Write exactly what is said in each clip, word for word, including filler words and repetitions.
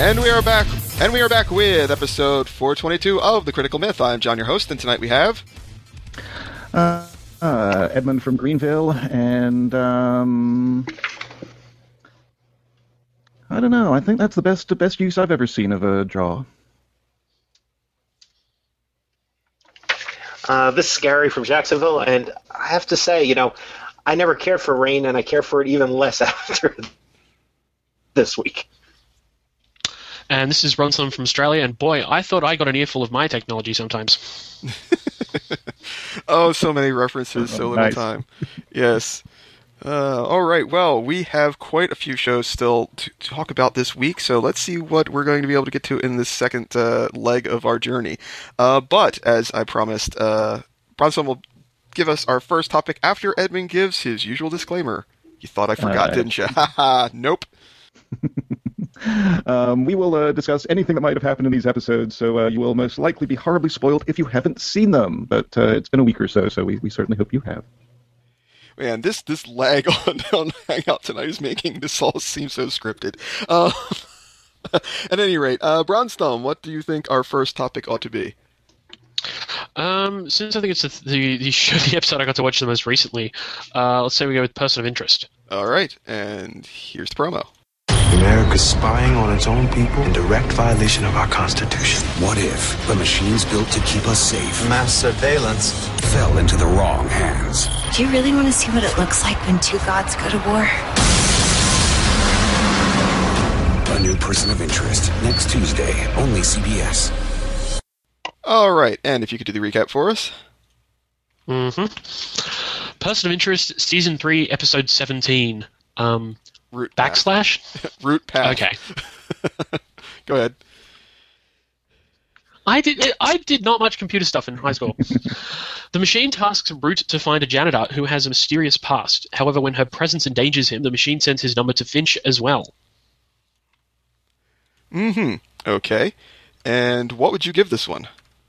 And we are back, and we are back with episode four twenty-two of The Critical Myth. I'm John, your host, and tonight we have... Uh, uh, Edmund from Greenville, and, um... I don't know, I think that's the best the best use I've ever seen of a draw. Uh, this is Gary from Jacksonville, and I have to say, you know, I never cared for Rain, and I care for it even less after this week. And this is Ronson from Australia, and boy, I thought I got an earful of my technology sometimes. Oh, so many references, so little Nice. time. Yes. Uh, all right, well, we have quite a few shows still to talk about this week, so let's see what we're going to be able to get to in this second uh, leg of our journey. Uh, but, as I promised, uh, Bronson will give us our first topic after Edmund gives his usual disclaimer. You thought I forgot, right. didn't you? Ha ha, nope. Um, we will uh, discuss anything that might have happened in these episodes, so uh, you will most likely be horribly spoiled if you haven't seen them. But uh, it's been a week or so, so we, we certainly hope you have. Man, this this lag on, on Hangout tonight is making this all seem so scripted. Uh, at any rate, uh, Bronstom, what do you think our first topic ought to be? Um, since I think it's the, the, the, show, the episode I got to watch the most recently, uh, let's say we go with Person of Interest. All right, and here's the promo. America's spying on its own people in direct violation of our Constitution. What if the machines built to keep us safe Mass surveillance. fell into the wrong hands? Do you really want to see what it looks like when two gods go to war? A new Person of Interest, next Tuesday, only C B S. All right, and if you could do the recap for us. Mm-hmm. Person of Interest, Season three, Episode seventeen. Um, Root path. backslash? Root path. Okay. Go ahead. I did I did not much computer stuff in high school. The machine tasks Root to find a janitor who has a mysterious past. However, when her presence endangers him, the machine sends his number to Finch as well. Mm-hmm. Okay. And what would you give this one?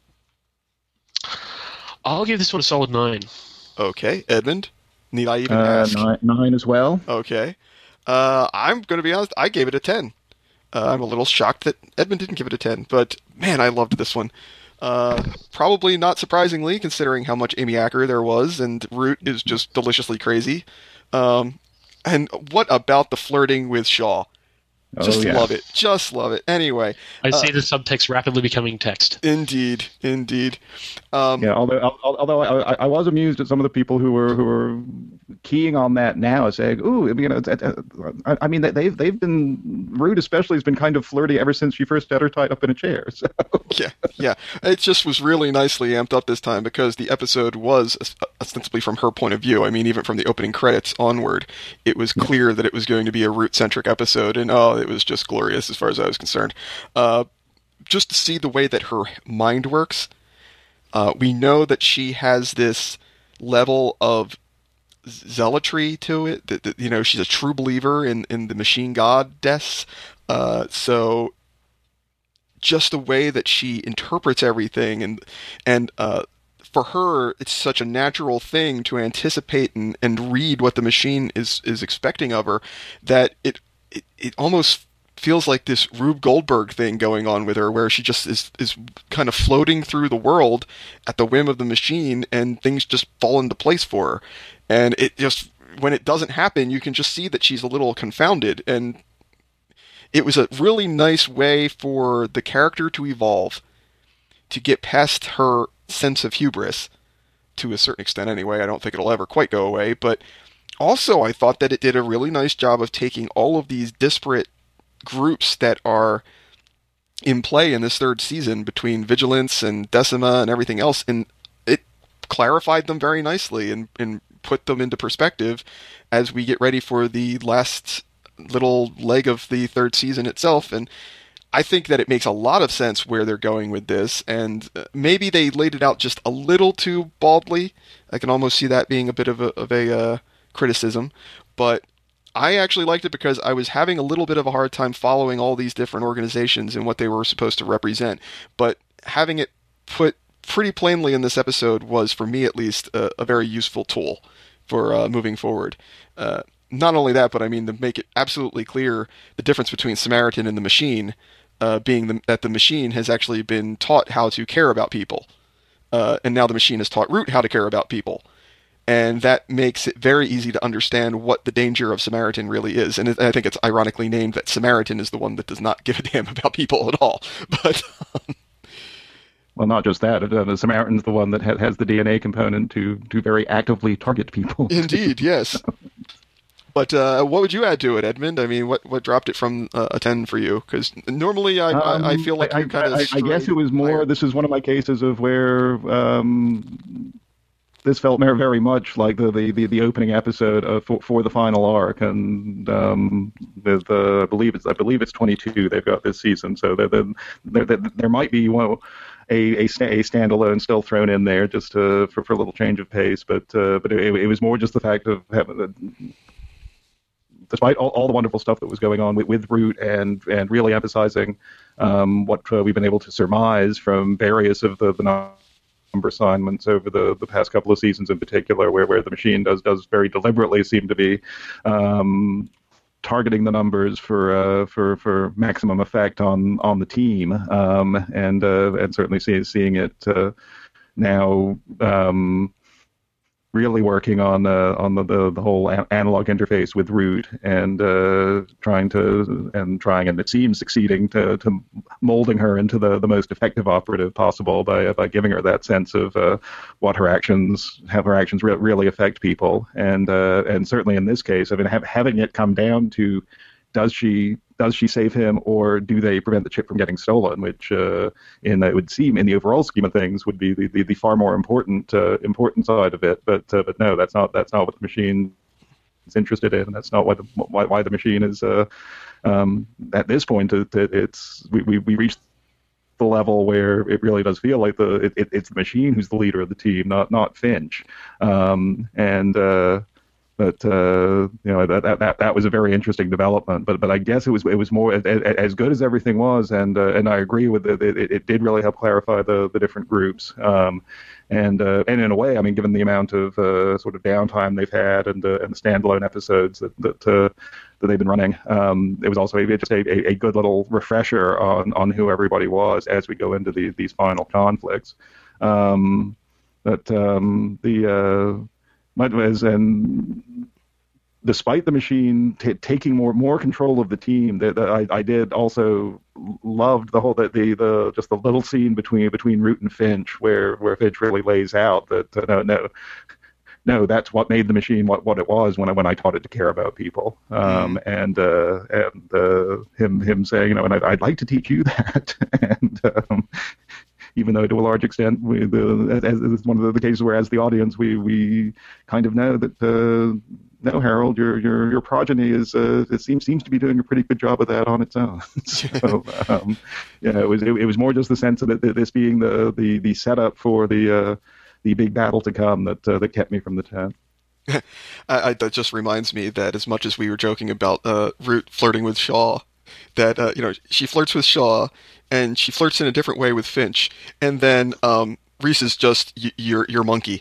I'll give this one a solid nine. Okay. Edmund? Need I even Uh, ask? nine, nine as well. Okay. Uh, I'm going to be honest, I gave it a ten. Uh, I'm a little shocked that Edmund didn't give it a ten, but man, I loved this one. Uh, probably not surprisingly, considering how much Amy Acker there was, and Root is just deliciously crazy. Um, and what about the flirting with Shaw? Just Oh, yeah. love it. Just love it. Anyway. I see uh, the subtext rapidly becoming text. Indeed. Indeed. Um, Yeah, although al- although I, I was amused at some of the people who were who were keying on that now, saying, "Ooh, you know, it's- it's- I I mean, they've they've been Rude especially has been kind of flirty ever since she first had her tied up in a chair." So. Yeah, yeah. It just was really nicely amped up this time because the episode was ostensibly from her point of view. I mean, even from the opening credits onward, it was clear that it was going to be a Root-centric episode, and oh, it was just glorious as far as I was concerned. Uh, just to see the way that her mind works, uh, we know that she has this level of zealotry to it, that, that you know, she's a true believer in, in the machine goddess, uh, so just the way that she interprets everything, and and uh, for her, it's such a natural thing to anticipate and, and read what the machine is, is expecting of her, that it, it it almost feels like this Rube Goldberg thing going on with her, where she just is is kind of floating through the world at the whim of the machine, and things just fall into place for her. And it just, when it doesn't happen, you can just see that she's a little confounded, and it was a really nice way for the character to evolve, to get past her sense of hubris, to a certain extent anyway. I don't think it'll ever quite go away, but also I thought that it did a really nice job of taking all of these disparate groups that are in play in this third season between Vigilance and Decima and everything else, and it clarified them very nicely and, and put them into perspective as we get ready for the last little leg of the third season itself. And I think that it makes a lot of sense where they're going with this, and maybe they laid it out just a little too baldly. I can almost see that being a bit of a, of a uh, criticism, but I actually liked it because I was having a little bit of a hard time following all these different organizations and what they were supposed to represent, but having it put pretty plainly in this episode was, for me at least, a, a very useful tool for uh, moving forward. Uh, not only that, but I mean, to make it absolutely clear the difference between Samaritan and the Machine, uh, being the, that the machine has actually been taught how to care about people. Uh, and now the machine has taught Root how to care about people. And that makes it very easy to understand what the danger of Samaritan really is. And it, I think it's ironically named that Samaritan is the one that does not give a damn about people at all. But um, well, not just that. Uh, the Samaritan's the one that ha- has the D N A component to, to very actively target people. Indeed, yes. But uh, what would you add to it, Edmund? I mean, what, what dropped it from uh, a ten for you? Because normally I, um, I I feel like I, you kind of. I, I guess it was more. higher. This is one of my cases of where um, this felt very, very much like the, the, the, the opening episode of, for, for the final arc, and um, with uh, I believe it's I believe it's twenty-two they've got this season. So there there, there, there might be one. A, a, a standalone still thrown in there just to, for, for a little change of pace, but uh, but it, it was more just the fact of having, despite all, all the wonderful stuff that was going on with, with Root and and really emphasizing um, what uh, we've been able to surmise from various of the, the number assignments over the, the past couple of seasons in particular, where, where the machine does does very deliberately seem to be um, targeting the numbers for uh, for for maximum effect on on the team, um, and uh, and certainly see, seeing it uh, now um, really working on uh, on the, the the whole a- analog interface with Root and uh, trying to and trying and it seems succeeding to, to molding her into the, the most effective operative possible by by giving her that sense of uh, what her actions have her actions re- really affect people, and uh, and certainly in this case, I mean, have, having it come down to does she does she save him, or do they prevent the chip from getting stolen? Which, uh, in it would seem, in the overall scheme of things, would be the, the, the far more important uh, important side of it. But uh, but no, that's not that's not what the machine is interested in. That's not why the why, why the machine is uh, um, at this point. It, it, it's we, we we reached the level where it really does feel like the it, it, it's the machine who's the leader of the team, not not Finch, um, and. Uh, But uh, you know that, that that was a very interesting development. But but I guess it was it was more as, as good as everything was, and uh, and I agree with it. It, it did really help clarify the, the different groups, um, and uh, and in a way, I mean, given the amount of uh, sort of downtime they've had and uh, and the standalone episodes that that, uh, that they've been running, um, it was also a, just a, a good little refresher on, on who everybody was as we go into the, these final conflicts. Um, but um, the uh, was and despite the machine t- taking more more control of the team, that I, I did also loved the whole that the, the just the little scene between between Root and Finch where, where Finch really lays out that uh, no no no that's what made the machine what, what it was when I when I taught it to care about people, um, mm. and uh, and uh, him him saying, you know, and I'd, I'd like to teach you that. and um, even though to a large extent, we, the, as, as one of the cases where, as the audience, we, we kind of know that, uh, no, Harold, your your your progeny is uh, it seems seems to be doing a pretty good job of that on its own. so, um, yeah, it was it, it was more just the sense of it, this being the, the, the setup for the uh, the big battle to come that uh, that kept me from the tent. I, I, that just reminds me that as much as we were joking about uh, Root flirting with Shaw, that uh, you know she flirts with Shaw. And she flirts in a different way with Finch, and then um, Reese is just y- your your monkey.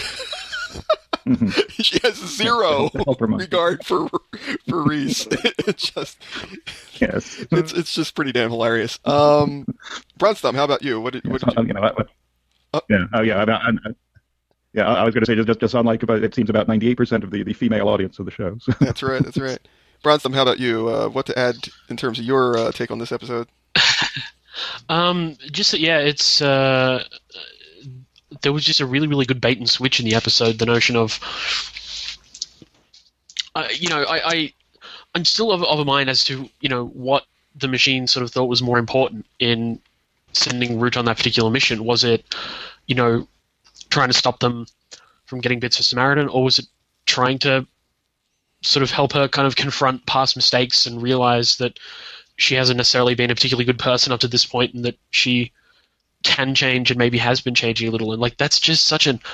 mm-hmm. She has zero regard for for Reese. It's just yes, it's it's just pretty damn hilarious. Um, Brunsthumb, how about you? What did, what did you? you know, what, oh. Yeah, oh yeah, I, I, I, yeah. I was going to say just just just unlike about it seems about ninety-eight percent of the, the female audience of the show. So. That's right. That's right. Brunsthumb, how about you? Uh, what to add in terms of your uh, take on this episode? um, just yeah, it's uh, there was just a really, really good bait and switch in the episode. The notion of, uh, you know, I, I I'm still of, of a mind as to you know what the machine sort of thought was more important in sending Root on that particular mission. Was it, you know, trying to stop them from getting bits of Samaritan, or was it trying to sort of help her kind of confront past mistakes and realize that she hasn't necessarily been a particularly good person up to this point, and that she can change and maybe has been changing a little. And like that's just such an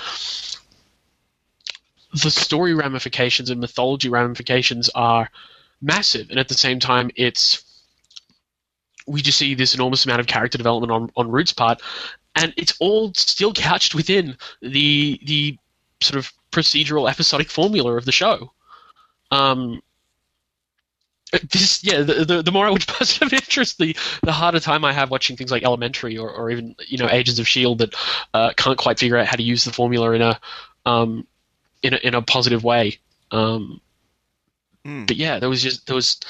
the story ramifications and mythology ramifications are massive, and at the same time, it's we just see this enormous amount of character development on on Root's part, and it's all still couched within the the sort of procedural episodic formula of the show. Um. This, yeah, the, the the more I watch Person of Interest, the the harder time I have watching things like Elementary or, or even you know Agents of S H I E L D that uh, can't quite figure out how to use the formula in a um in a, in a positive way. Um, Mm. But yeah, there was just there was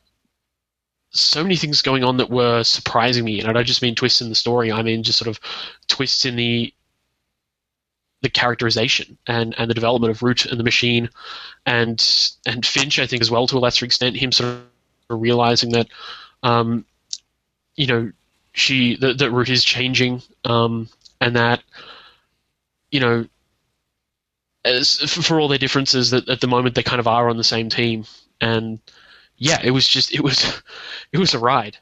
so many things going on that were surprising me, and I don't just mean twists in the story. I mean just sort of twists in the the characterization and, and the development of Root and the machine, and and Finch, I think, as well, to a lesser extent, him sort of realizing that, um, you know, she that, that Root is changing, um, and that, you know, as for all their differences, that at the moment they kind of are on the same team, and yeah, it was just it was it was a ride.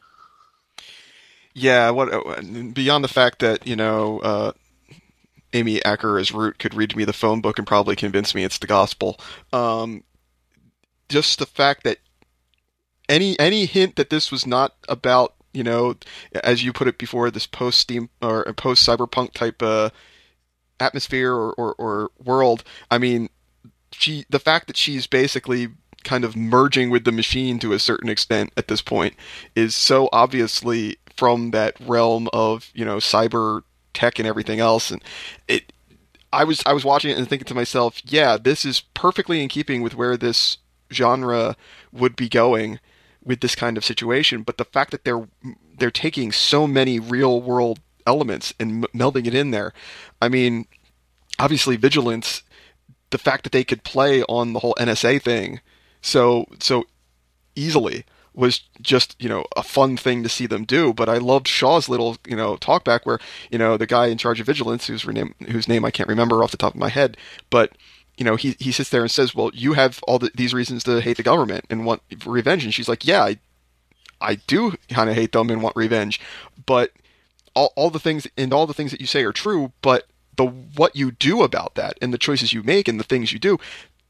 Yeah, what beyond the fact that you know. Uh, Amy Acker as Root could read me the phone book and probably convince me it's the gospel. Um, just the fact that any any hint that this was not about, you know, as you put it before, this post steam or post cyberpunk type uh, atmosphere or, or, or world. I mean, she the fact that she's basically kind of merging with the machine to a certain extent at this point is so obviously from that realm of, you know, cyber tech and everything else, and it I was I was watching it and thinking to myself, yeah, this is perfectly in keeping with where this genre would be going with this kind of situation. But the fact that they're they're taking so many real world elements and m- melding it in there, I mean, obviously Vigilance, the fact that they could play on the whole N S A thing so so easily was just, you know, a fun thing to see them do. But I loved Shaw's little, you know, talkback where, you know, the guy in charge of Vigilance, whose name, whose name I can't remember off the top of my head, but, you know, he, he sits there and says, well, you have all the, these reasons to hate the government and want revenge. And she's like, yeah, I, I do kind of hate them and want revenge, but all, all the things and all the things that you say are true, but the, what you do about that and the choices you make and the things you do,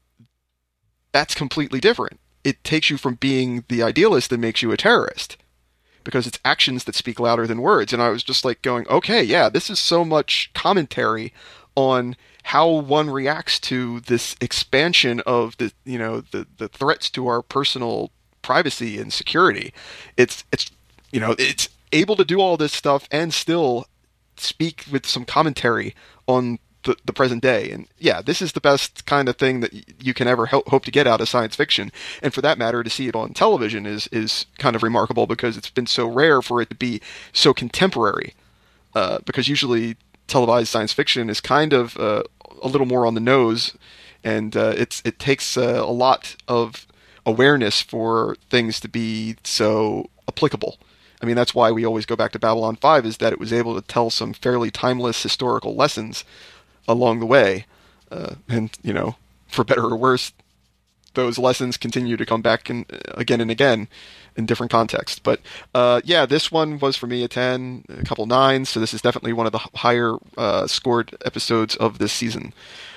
that's completely different. It takes you from being the idealist and makes you a terrorist, because it's actions that speak louder than words. And I was just like going, okay, yeah, this is so much commentary on how one reacts to this expansion of the, you know, the, the threats to our personal privacy and security. It's, it's, you know, it's able to do all this stuff and still speak with some commentary on The, the present day. And yeah, this is the best kind of thing that you can ever ho- hope to get out of science fiction. And for that matter, to see it on television is is kind of remarkable, because it's been so rare for it to be so contemporary. Uh, because usually televised science fiction is kind of uh, a little more on the nose, and uh, it's it takes uh, a lot of awareness for things to be so applicable. I mean, that's why we always go back to Babylon five, is that it was able to tell some fairly timeless historical lessons along the way, uh, and you know, for better or worse, those lessons continue to come back in, uh, again and again in different contexts. But uh, yeah, this one was for me a ten, a couple nines, so this is definitely one of the higher uh, scored episodes of this season.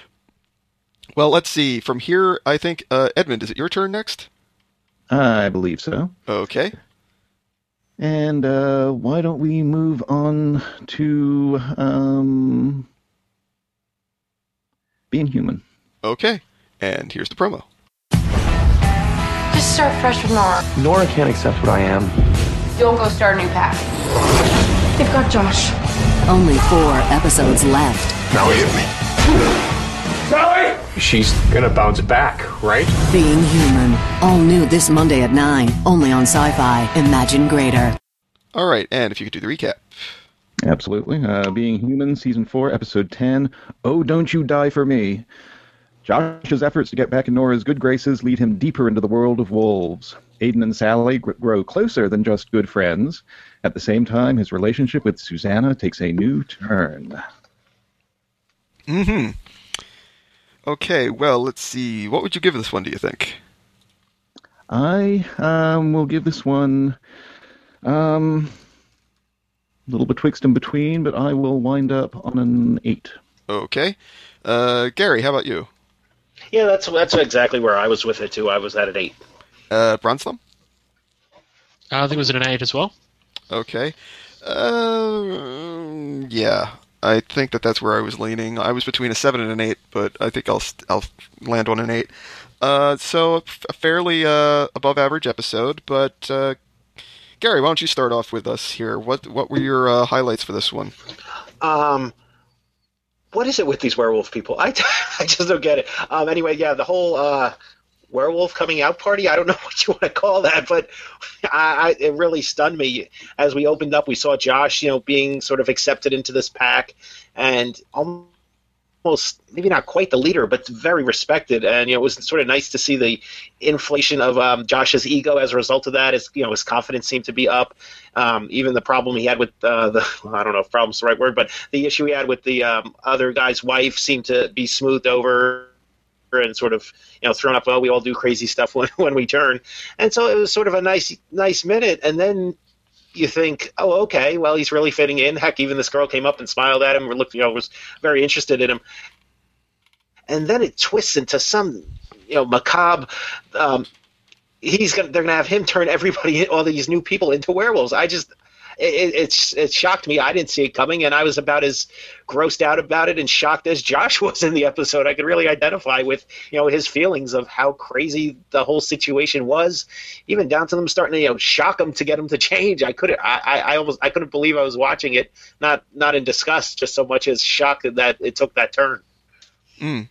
Well, let's see. From here, I think uh, Edmund, is it your turn next? I believe so. Okay. And uh, why don't we move on to um, Being Human? Okay. And here's the promo. Just start fresh with Nora. Nora can't accept what I am. Don't go start a new path. They've got Josh. Only four episodes left. Now hit me. Sally! She's gonna bounce back, right? Being Human. All new this Monday at nine. Only on Sci-Fi. Imagine greater. All right, and if you could do the recap. Absolutely. Uh, Being Human, Season four, Episode ten, Oh, Don't You Die For Me. Josh's efforts to get back in Nora's good graces lead him deeper into the world of wolves. Aiden and Sally grow closer than just good friends. At the same time, his relationship with Susanna takes a new turn. Mm-hmm. Okay, well, let's see. What would you give this one, do you think? I um, will give this one um, a little betwixt and between, but I will wind up on an eight. Okay. Uh, Gary, how about you? Yeah, that's that's exactly where I was with it, too. I was at an eight. Uh, Bronslum? I think it was an eight as well. Okay. Uh, yeah. I think that that's where I was leaning. I was between a seven and an eight, but I think I'll I'll land on an eight. Uh, so a fairly uh, above average episode, but uh, Gary, why don't you start off with us here? What what were your uh, highlights for this one? Um, what is it with these werewolf people? I, I just don't get it. Um, anyway, yeah, the whole uh, werewolf coming out party, I don't know what you want to call that, but I, I, it really stunned me. As we opened up, we saw Josh, you know, being sort of accepted into this pack, and almost maybe not quite the leader, but very respected. And you know, it was sort of nice to see the inflation of um, Josh's ego as a result of that. His, you know, his confidence seemed to be up. Um, even the problem he had with uh, the I don't know if problem's the right word, but the issue he had with the um, other guy's wife seemed to be smoothed over and sort of, you know, thrown up. Well, we all do crazy stuff when, when we turn. And so it was sort of a nice, nice minute. And then you think, oh, okay, well, he's really fitting in. Heck, even this girl came up and smiled at him, or looked, you know, was very interested in him. And then it twists into some, you know, macabre. Um, he's gonna, they're gonna have him turn everybody, all these new people, into werewolves. I just, it, it's it shocked me. I didn't see it coming, and I was about as grossed out about it and shocked as Josh was in the episode. I could really identify with, you know, his feelings of how crazy the whole situation was, even down to them starting to, you know, shock him to get him to change. I couldn't, I, I, I almost, I couldn't believe I was watching it, not not in disgust, just so much as shock that it took that turn. Mm.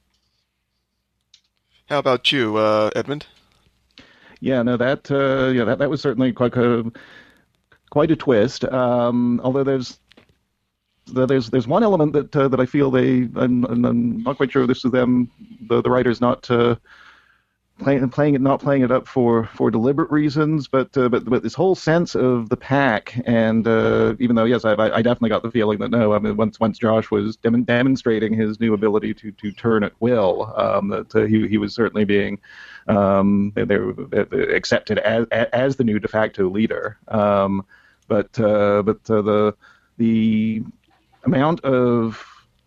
How about you, uh, Edmund? Yeah, no, that uh, yeah, that, that was certainly quite a quite a twist. Um, although there's there's there's one element that uh, that I feel they I'm, I'm not quite sure this is them the the writers not uh, playing playing it not playing it up for, for deliberate reasons, but uh, but but this whole sense of the pack, and uh, even though yes, I I definitely got the feeling that no, I mean once once Josh was dem- demonstrating his new ability to, to turn at will, um, that uh, he he was certainly being um, they, they were accepted as as the new de facto leader. Um, but uh, but uh, the the amount of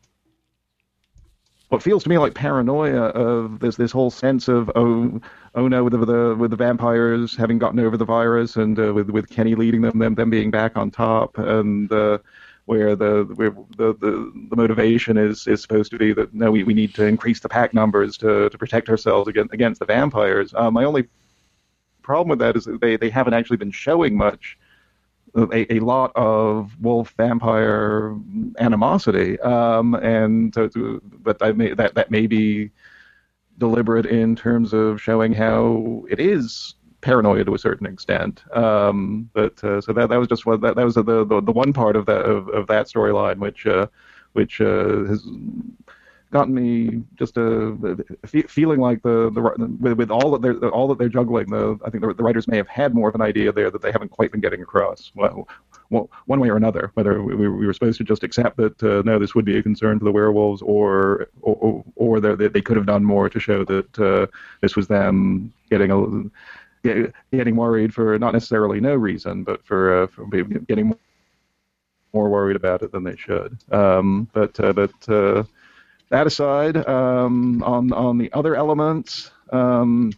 what feels to me like paranoia of this this whole sense of oh oh no with the, the with the vampires having gotten over the virus, and uh, with with Kenny leading them them them being back on top, and uh, where the where the, the the motivation is is supposed to be that no we, we need to increase the pack numbers to, to protect ourselves against against the vampires. Uh, my only problem with that is that they, they haven't actually been showing much. A, a lot of wolf vampire animosity, um, and to, to, but I may, that that may be deliberate in terms of showing how it is paranoia to a certain extent. Um, but uh, so that that was just what that, that was the, the the one part of that of, of that storyline which uh, which uh, has gotten me just a, a feeling like the, the with, with all that they're all that they're juggling. The I think the, the writers may have had more of an idea there that they haven't quite been getting across. Well, well one way or another, whether we, we were supposed to just accept that uh, no, this would be a concern for the werewolves, or or or they they could have done more to show that uh, this was them getting a getting worried for not necessarily no reason, but for, uh, for getting more worried about it than they should. Um, but uh, but. Uh, That aside, um, on on the other elements, um,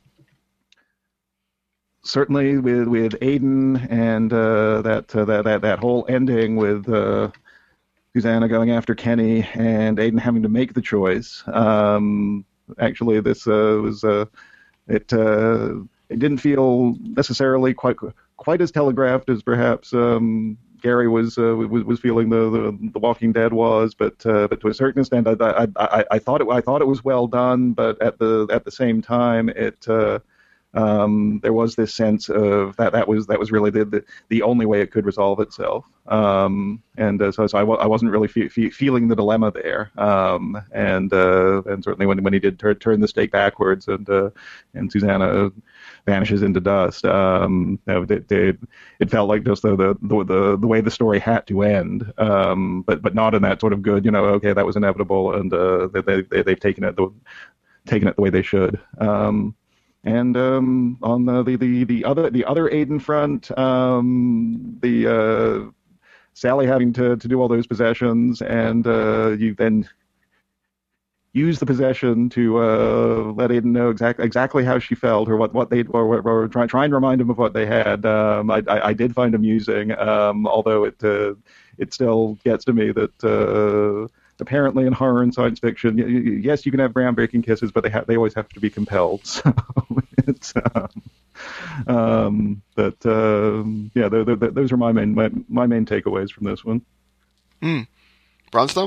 certainly with with Aiden and uh, that, uh, that that that whole ending with uh, Susanna going after Kenny and Aiden having to make the choice. Um, actually, this uh, was uh, it. Uh, it didn't feel necessarily quite quite as telegraphed as perhaps. Um, Gary was, uh, was was feeling the, the the Walking Dead was, but uh, but to a certain extent, I, I I I thought it I thought it was well done, but at the at the same time, it uh, um, there was this sense of that that was that was really the the, the only way it could resolve itself, um, and uh, so so I, w- I wasn't really fe- fe- feeling the dilemma there, um, and uh, and certainly when when he did tur- turn the stake backwards and uh, and Susanna vanishes into dust. Um, it, it, it felt like just the, the the the way the story had to end, um, but but not in that sort of good, you know, okay, that was inevitable, and uh, they, they they've taken it the taken it the way they should. Um, and um, on the, the, the, the other the other Aiden front, um, the uh, Sally having to, to do all those possessions, and uh, you then use the possession to uh, let Aiden know exactly exactly how she felt, or what, what they or, or try try and remind him of what they had. Um, I, I I did find amusing, um, although it uh, it still gets to me that uh, apparently in horror and science fiction, y- y- yes, you can have groundbreaking kisses, but they ha- they always have to be compelled. So it's um, um, but um, yeah, th- th- th- those are my main my, my main takeaways from this one. Hmm. Bronstone?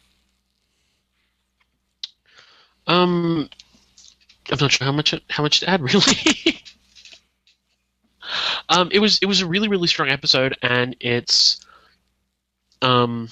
Um, I'm not sure how much how much to add really. um, it was it was a really really strong episode, and it's um,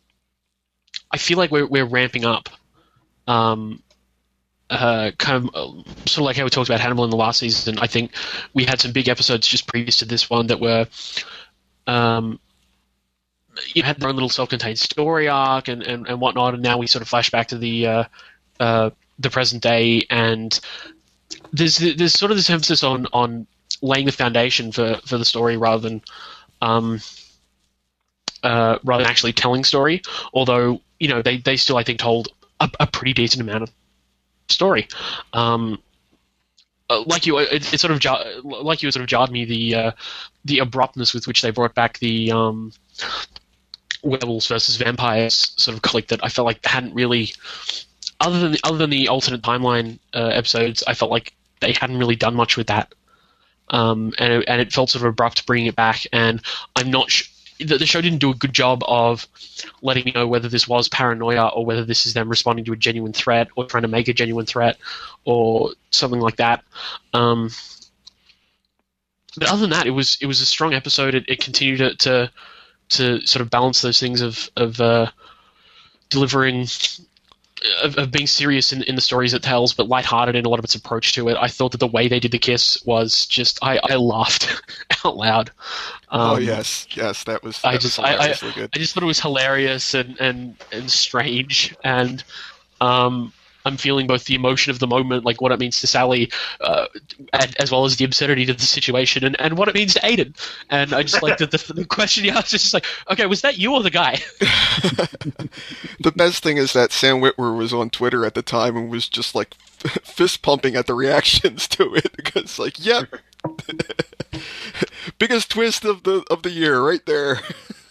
I feel like we're we're ramping up. Um, uh, kind of uh, sort of like how we talked about Hannibal in the last season. I think we had some big episodes just previous to this one that were, um, you had their own little self-contained story arc and, and, and whatnot, and now we sort of flash back to the uh, uh, the present day, and there's there's sort of this emphasis on on laying the foundation for, for the story rather than um, uh, rather than actually telling story. Although you know they, they still I think told a, a pretty decent amount of story. Um, uh, like you, it, it sort of jar, like you, it sort of jarred me the uh, the abruptness with which they brought back the um, werewolves versus vampires sort of conflict that I felt like hadn't really, other than other than the alternate timeline uh, episodes, I felt like they hadn't really done much with that, um, and it, and it felt sort of abrupt bringing it back. And I'm not sh- the, the show didn't do a good job of letting me know whether this was paranoia or whether this is them responding to a genuine threat or trying to make a genuine threat or something like that. Um, but other than that, it was it was a strong episode. It, it continued to, to to sort of balance those things of of uh, delivering. Of, of being serious in, in the stories it tells, but lighthearted in a lot of its approach to it. I thought that the way they did the kiss was just I, I laughed out loud. Um, oh yes, yes, that was. That I was just I, I, good. I just thought it was hilarious and and, and strange, and um, I'm feeling both the emotion of the moment, like what it means to Sally, uh, and, as well as the absurdity of the situation, and, and what it means to Aiden. And I just like the, the, the question you asked is just like, okay, was that you or the guy? The best thing is that Sam Witwer was on Twitter at the time and was just like fist pumping at the reactions to it because, like, yep, biggest twist of the of the year right there.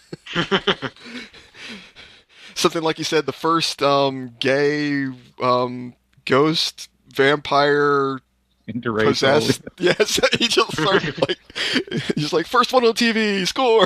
Something like you said, the first um, gay um, ghost vampire Interracial. possessed. Yes, he just started like he's like first one on T V score.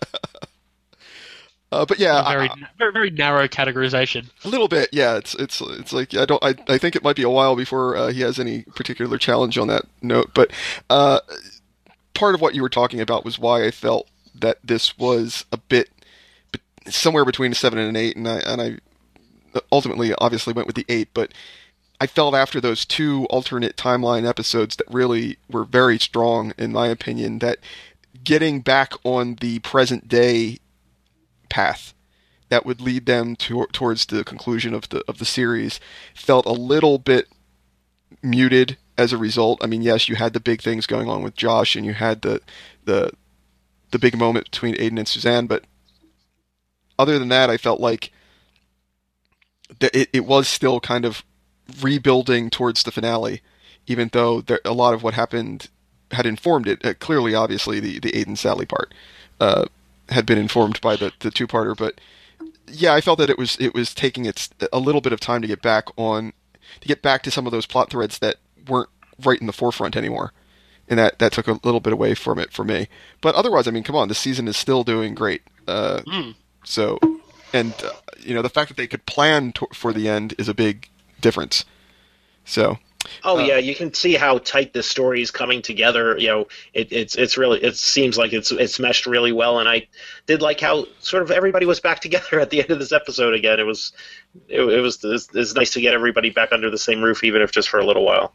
uh, but yeah, a very, I, very very narrow categorization. A little bit, yeah. It's it's it's like I don't I I think it might be a while before uh, he has any particular challenge on that note. But uh, part of what you were talking about was why I felt that this was a bit. Somewhere between a seven and an eight, and I and I ultimately obviously went with the eight. But I felt after those two alternate timeline episodes that really were very strong, in my opinion, that getting back on the present day path that would lead them to, towards the conclusion of the of the series felt a little bit muted as a result. I mean, yes, you had the big things going on with Josh, and you had the the the big moment between Aiden and Suzanne, but other than that, I felt like that it, it was still kind of rebuilding towards the finale, even though there, a lot of what happened had informed it. Uh, clearly, obviously, the, the Aiden Sally part uh, had been informed by the, the two-parter, but yeah, I felt that it was it was taking its a little bit of time to get back on, to get back to some of those plot threads that weren't right in the forefront anymore. And that, that took a little bit away from it for me. But otherwise, I mean, come on, this season is still doing great. Uh, Mm. So, and, uh, you know, the fact that they could plan to- for the end is a big difference. So. Oh uh, yeah, you can see how tight this story is coming together. You know, it, it's it's really it seems like it's it's meshed really well, and I did like how sort of everybody was back together at the end of this episode again. It was it, it was it was nice to get everybody back under the same roof, even if just for a little while.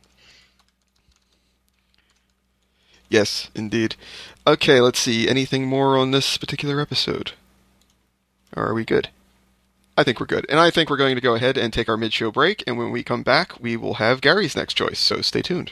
Yes, indeed. Okay, let's see. Anything more on this particular episode? Or are we good? I think we're good. And I think we're going to go ahead and take our mid-show break, and when we come back, we will have Gary's next choice, so stay tuned.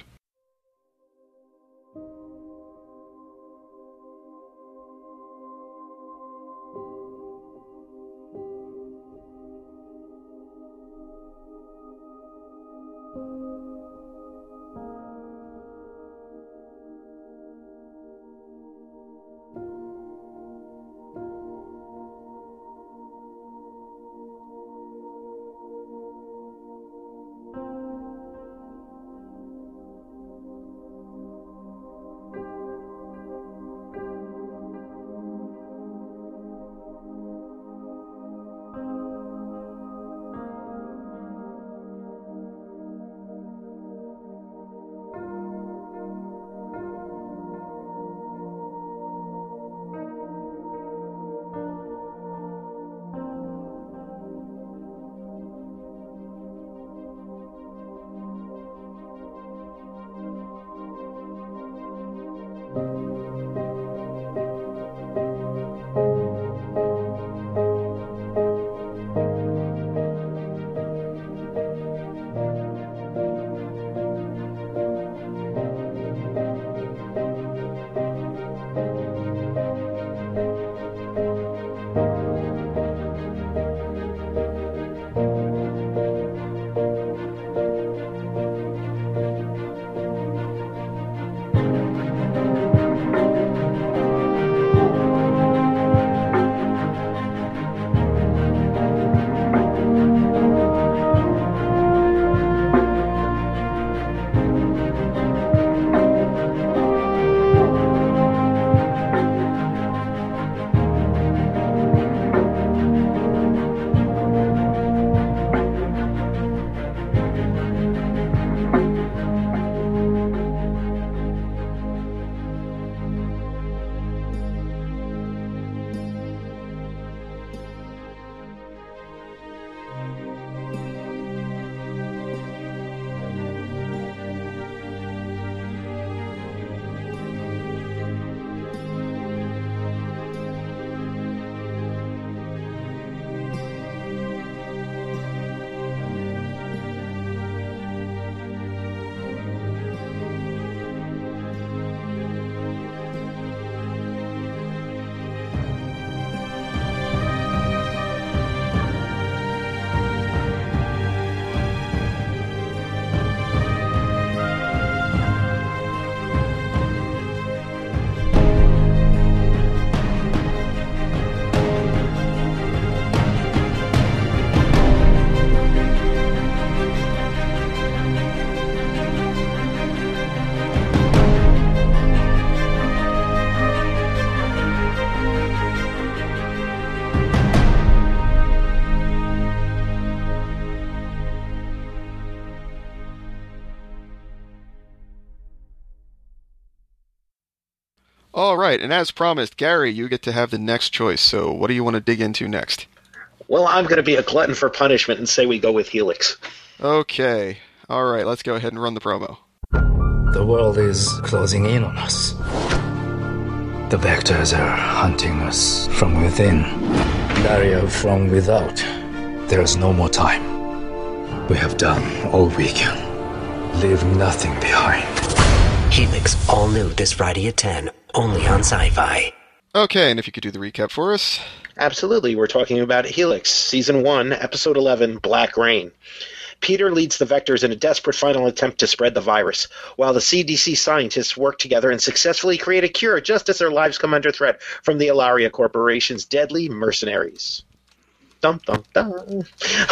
All right, and as promised, Gary, you get to have the next choice. So what do you want to dig into next? Well, I'm going to be a glutton for punishment and say we go with Helix. Okay. All right, let's go ahead and run the promo. The world is closing in on us. The Vectors are hunting us from within. Daria from without. There's no more time. We have done all we can. Leave nothing behind. Helix, all new this Friday at ten, only on Sci-Fi. Okay, and if you could do the recap for us. Absolutely. We're talking about Helix, Season one, Episode eleven, Black Rain. Peter leads the Vectors in a desperate final attempt to spread the virus, while the C D C scientists work together and successfully create a cure just as their lives come under threat from the Ilaria Corporation's deadly mercenaries. Dum, dum, dum.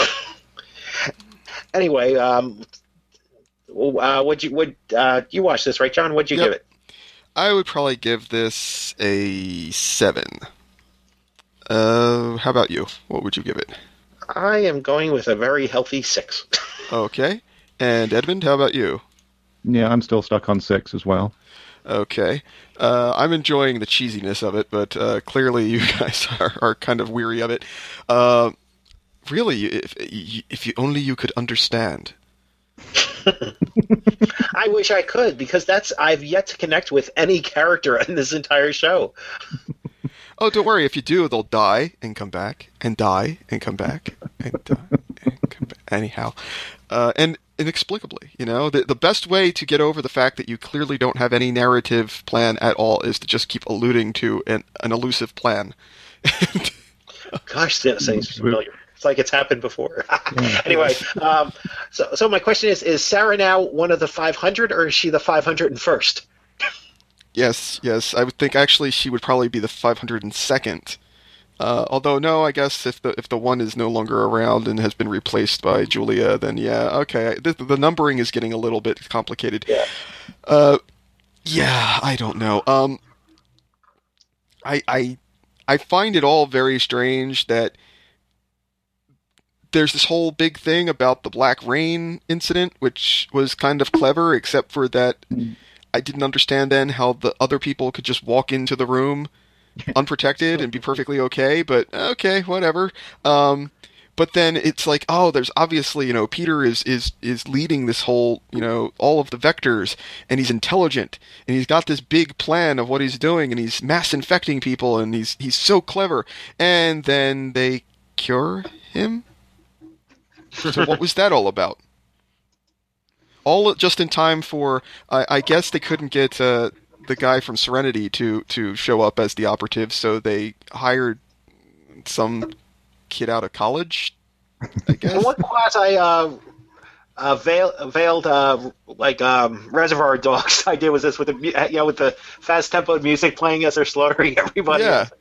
Anyway, um... Uh, would you would uh, you watch this, right, John? What'd you yep. give it? I would probably give this a seven. Uh, how about you? What would you give it? I am going with a very healthy six. Okay. And Edmund, how about you? Yeah, I'm still stuck on six as well. Okay. Uh, I'm enjoying the cheesiness of it, but uh, clearly you guys are, are kind of weary of it. Uh, really, if if you only you could understand. I wish I could, because that's I've yet to connect with any character in this entire show. Oh, don't worry. If you do, they'll die and come back, and die and come back, and die and come back. Anyhow, uh, and inexplicably, you know, the the best way to get over the fact that you clearly don't have any narrative plan at all is to just keep alluding to an, an elusive plan. Gosh, that sounds familiar. It's like it's happened before. Anyway, um, so so my question is: is Sarah now one of the five hundred, or is she the five hundred first? Yes, yes. I would think actually she would probably be the five hundred second. Uh, although no, I guess if the if the one is no longer around and has been replaced by Julia, then yeah, okay. The, the numbering is getting a little bit complicated. Yeah. Uh, yeah, I don't know. Um, I I I find it all very strange that there's this whole big thing about the Black Rain incident, which was kind of clever, except for that I didn't understand then how the other people could just walk into the room unprotected and be perfectly okay, but okay, whatever. Um, but then it's like, oh, there's obviously, you know, Peter is, is, is leading this whole, you know, all of the Vectors, and he's intelligent, and he's got this big plan of what he's doing, and he's mass infecting people, and he's, he's so clever. And then they cure him? So what was that all about? All just in time for, I, I guess they couldn't get uh, the guy from Serenity to, to show up as the operative, so they hired some kid out of college, I guess. And what quasi uh, uh, veil, veiled uh, like um, Reservoir Dogs idea was this with the you know with the fast tempoed music playing as they're slaughtering everybody? Yeah.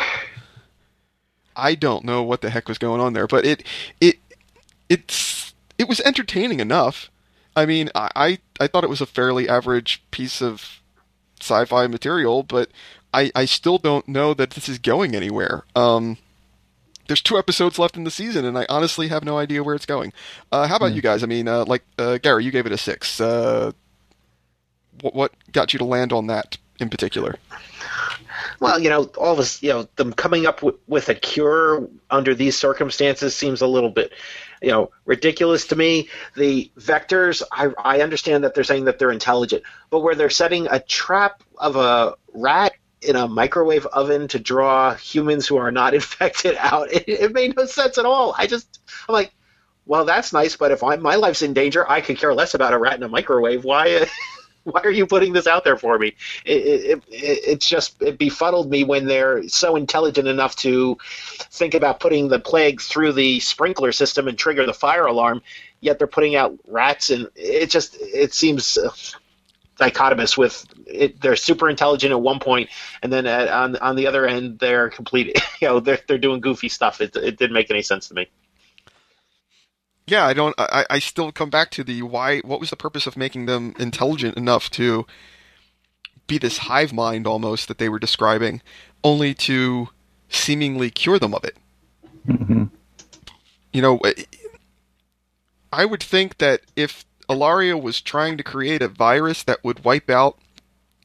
I don't know what the heck was going on there, but it it it's it was entertaining enough. I mean, I, I, I thought it was a fairly average piece of sci-fi material, but I, I still don't know that this is going anywhere. Um, there's two episodes left in the season, and I honestly have no idea where it's going. Uh, how about mm. you guys? I mean, uh, like, uh, Gary, you gave it a six. Uh, what, what got you to land on that in particular? Well, you know, all this, you know, them coming up with, with a cure under these circumstances seems a little bit, you know, ridiculous to me. The Vectors, I, I understand that they're saying that they're intelligent, but where they're setting a trap of a rat in a microwave oven to draw humans who are not infected out, it, it made no sense at all. I just, I'm like, well, that's nice, but if I, my life's in danger, I could care less about a rat in a microwave. Why? Why are you putting this out there for me? It, it, it, it's just it befuddled me when they're so intelligent enough to think about putting the plague through the sprinkler system and trigger the fire alarm, yet they're putting out rats, and it just it seems uh, dichotomous. With it, they're super intelligent at one point, and then at, on on the other end, they're complete. You know, they're they're doing goofy stuff. It it didn't make any sense to me. Yeah, I don't. I, I still come back to the why. What was the purpose of making them intelligent enough to be this hive mind almost that they were describing, only to seemingly cure them of it? Mm-hmm. You know, I would think that if Ilaria was trying to create a virus that would wipe out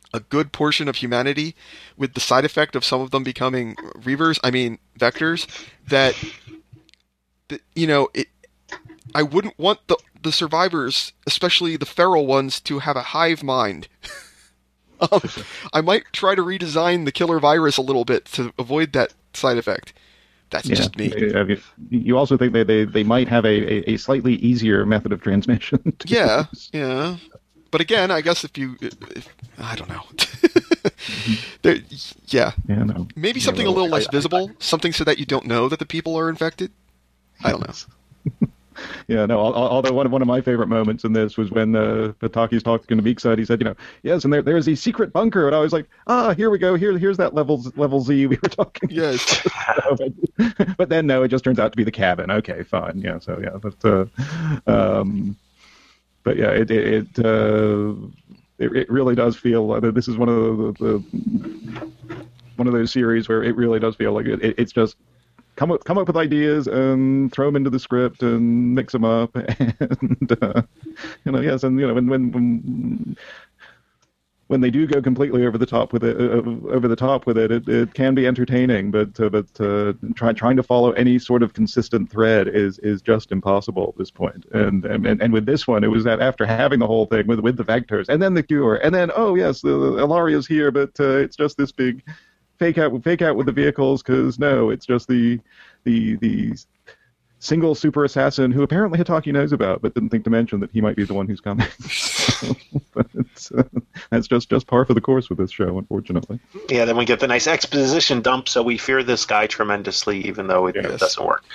a good portion of humanity, with the side effect of some of them becoming Reavers, I mean Vectors, that, that you know, it, I wouldn't want the the survivors, especially the feral ones, to have a hive mind. um, I might try to redesign the killer virus a little bit to avoid that side effect. That's yeah. just me. You also think they, they, they might have a, a, a slightly easier method of transmission. Yeah, yeah. But again, I guess if you... If, I don't know. there, yeah. yeah no. Maybe something yeah, well, a little less I, visible, I, I, something so that you don't know that the people are infected. I don't know. Yeah, no, although one of, one of my favorite moments in this was when uh, Pataki's talking to Meekside. He said, you know, yes, and there there's a secret bunker. And I was like, ah, here we go. Here, Here's that level, level Z we were talking Yes. about. but, but then, no, it just turns out to be the cabin. Okay, fine. Yeah, so, yeah. But, uh, um, but yeah, it it it, uh, it it really does feel uh, this is one of the, the one of those series where it really does feel like it, it it's just come up come up with ideas and throw them into the script and mix them up and uh, you know yes and you know when when when, when they do go completely over the top with it uh, over the top with it it, it can be entertaining, but uh, but uh, try, trying to follow any sort of consistent thread is is just impossible at this point. And and and with this one, it was that after having the whole thing with with the Vectors and then the cure and then oh yes the, the Ilaria's here, but uh, it's just this big fake out fake out with the vehicles, because no, it's just the the the single super assassin who apparently Hitaki knows about, but didn't think to mention that he might be the one who's coming. But it's, uh, that's just just par for the course with this show, unfortunately. Yeah, then we get the nice exposition dump, so we fear this guy tremendously, even though it, yes. it doesn't work.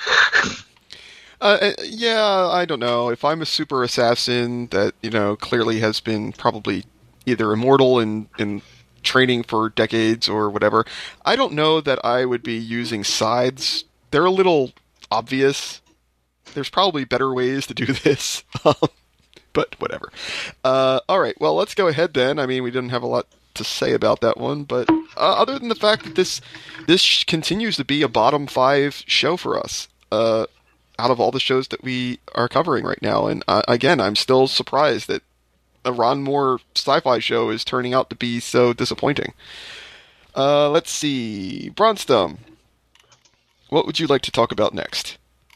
Uh, yeah, I don't know. If I'm a super assassin that, you know, clearly has been probably either immortal in in training for decades or whatever, I don't know that I would be using scythes. They're a little obvious. There's probably better ways to do this, but whatever. Uh, all right, well, let's go ahead then. I mean, we didn't have a lot to say about that one, but uh, other than the fact that this this continues to be a bottom five show for us, uh, out of all the shows that we are covering right now, and uh, again, I'm still surprised that a Ron Moore sci-fi show is turning out to be so disappointing. Uh, let's see. Bronstum, what would you like to talk about next?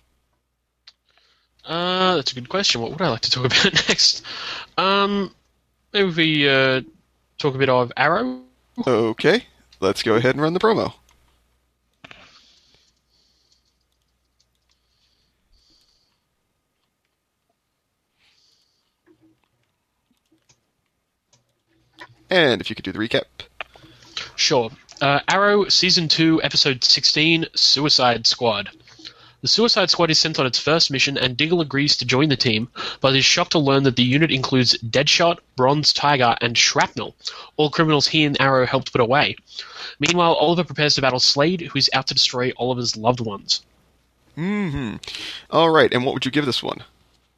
Uh, that's a good question. What would I like to talk about next? Um, maybe we uh, talk a bit of Arrow? Okay. Let's go ahead and run the promo. And if you could do the recap. Sure. Uh, Arrow, Season two, Episode sixteen, Suicide Squad. The Suicide Squad is sent on its first mission, and Diggle agrees to join the team, but is shocked to learn that the unit includes Deadshot, Bronze Tiger, and Shrapnel, all criminals he and Arrow helped put away. Meanwhile, Oliver prepares to battle Slade, who is out to destroy Oliver's loved ones. Mm-hmm. All right, and what would you give this one?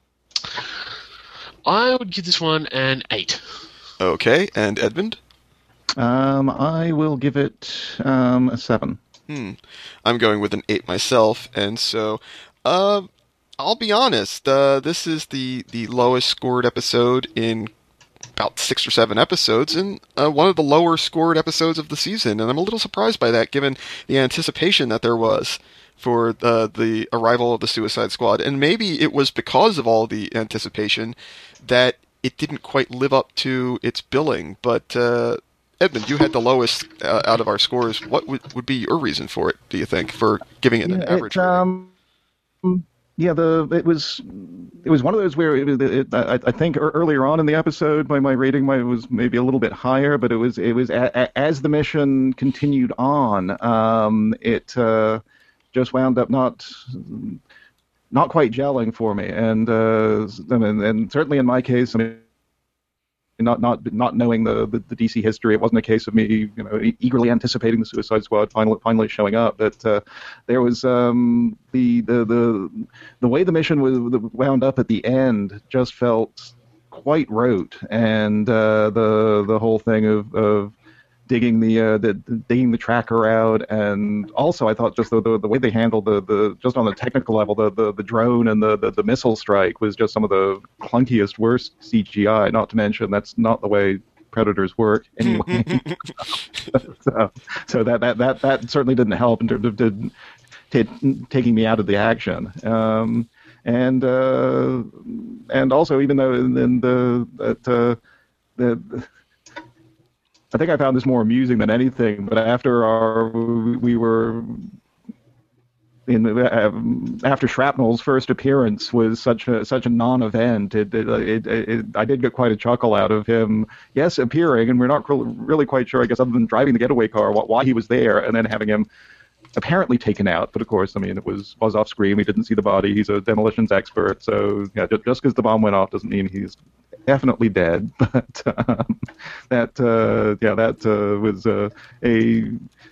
I would give this one an eight. Okay, and Edmund? Um, I will give it um, a seven. Hmm. I'm going with an eight myself, and so, uh, I'll be honest. Uh, this is the, the lowest scored episode in about six or seven episodes, and uh, one of the lower scored episodes of the season. And I'm a little surprised by that, given the anticipation that there was for uh, the arrival of the Suicide Squad. And maybe it was because of all the anticipation that it didn't quite live up to its billing. But uh, Edmund, you had the lowest uh, out of our scores. What would, would be your reason for it, do you think, for giving it yeah, an average it, um, yeah, the it was it was one of those where it, it, I, I think earlier on in the episode, my, my rating might, was maybe a little bit higher, but it was it was a, a, as the mission continued on, um, it uh, just wound up not. not quite gelling for me, and uh, and, and certainly in my case, I mean, not not not knowing the, the, the D C history, it wasn't a case of me, you know, eagerly anticipating the Suicide Squad finally finally showing up. But uh, there was um, the, the the the way the mission was wound up at the end just felt quite rote, and uh, the the whole thing of, of digging the, uh, the digging the tracker out, and also I thought just the the, the way they handled the, the just on the technical level, the, the, the drone and the, the, the missile strike was just some of the clunkiest, worst C G I. Not to mention that's not the way Predator's work anyway. so, so that, that that that certainly didn't help in terms of did, t- taking me out of the action. Um, and uh, and also, even though in, in the that uh, the I think I found this more amusing than anything. But after our we were. In uh, after Shrapnel's first appearance was such a such a non-event, it it, it it I did get quite a chuckle out of him. Yes, appearing, and we're not really quite sure, I guess, other than driving the getaway car, why he was there, and then having him apparently taken out. But of course, I mean, it was was off screen. We didn't see the body. He's a demolitions expert, so yeah, just because the bomb went off doesn't mean he's definitely dead. But um, that uh, yeah, that uh, was uh, a.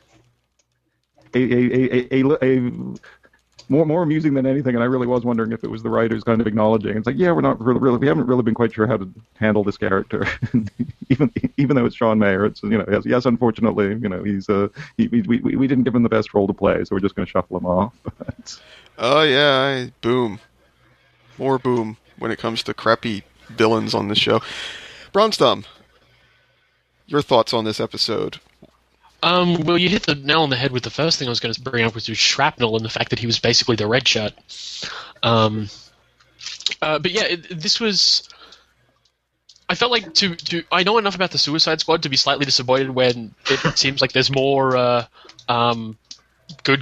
A, a, a, a, a more more amusing than anything, and I really was wondering if it was the writers kind of acknowledging. It's like, yeah, we're not really, really we haven't really been quite sure how to handle this character, even even though it's Sean Mayer. It's you know yes, yes unfortunately you know he's uh he, we, we we didn't give him the best role to play, so we're just going to shuffle him off. Oh yeah, I, boom, more boom when it comes to crappy villains on this show. Bronstom, your thoughts on this episode? Um, well, you hit the nail on the head with the first thing I was going to bring up, which was Shrapnel and the fact that he was basically the red shirt. Um, uh, but yeah, it, this was... I felt like to, to... I know enough about the Suicide Squad to be slightly disappointed when it, it seems like there's more uh, um, good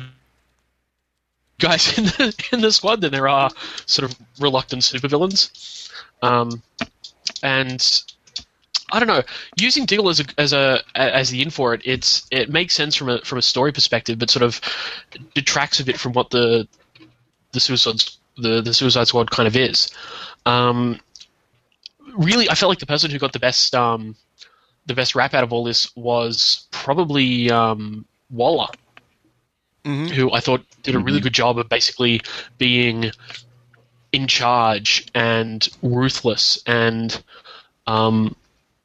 guys in the, in the squad than there are sort of reluctant supervillains. Um, and... I don't know. Using Diggle as a, as a as the in for it, it's it makes sense from a from a story perspective, but sort of detracts a bit from what the the Suicide the, the Suicide Squad kind of is. Um, really, I felt like the person who got the best um, the best rap out of all this was probably um, Waller, mm-hmm. who I thought did a really good job of basically being in charge and ruthless and. Um,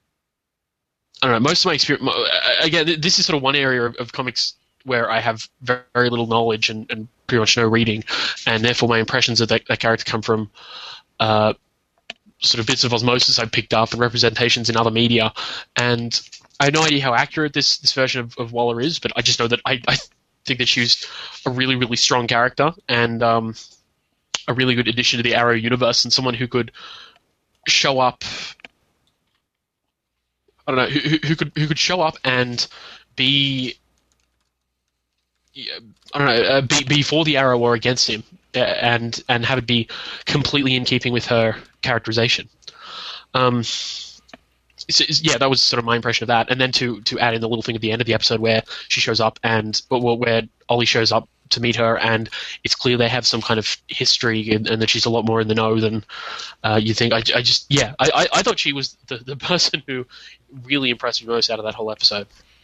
I don't know, most of my experience... Again, this is sort of one area of, of comics where I have very, very little knowledge and, and pretty much no reading, and therefore my impressions of that, that character come from uh, sort of bits of osmosis I've picked up and representations in other media, and I have no idea how accurate this, this version of, of Waller is, but I just know that I, I think that she's a really, really strong character, and um, a really good addition to the Arrow universe, and someone who could show up... I don't know who, who could who could show up and be I don't know uh, be be for the Arrow or against him, uh, and and have it be completely in keeping with her characterization. Um, so, yeah, that was sort of my impression of that. And then to to add in the little thing at the end of the episode where she shows up and well, where Ollie shows up to meet her, and it's clear they have some kind of history, and, and that she's a lot more in the know than uh, you think. I, I just, yeah, I, I, I thought she was the, the person who really impressed me most out of that whole episode.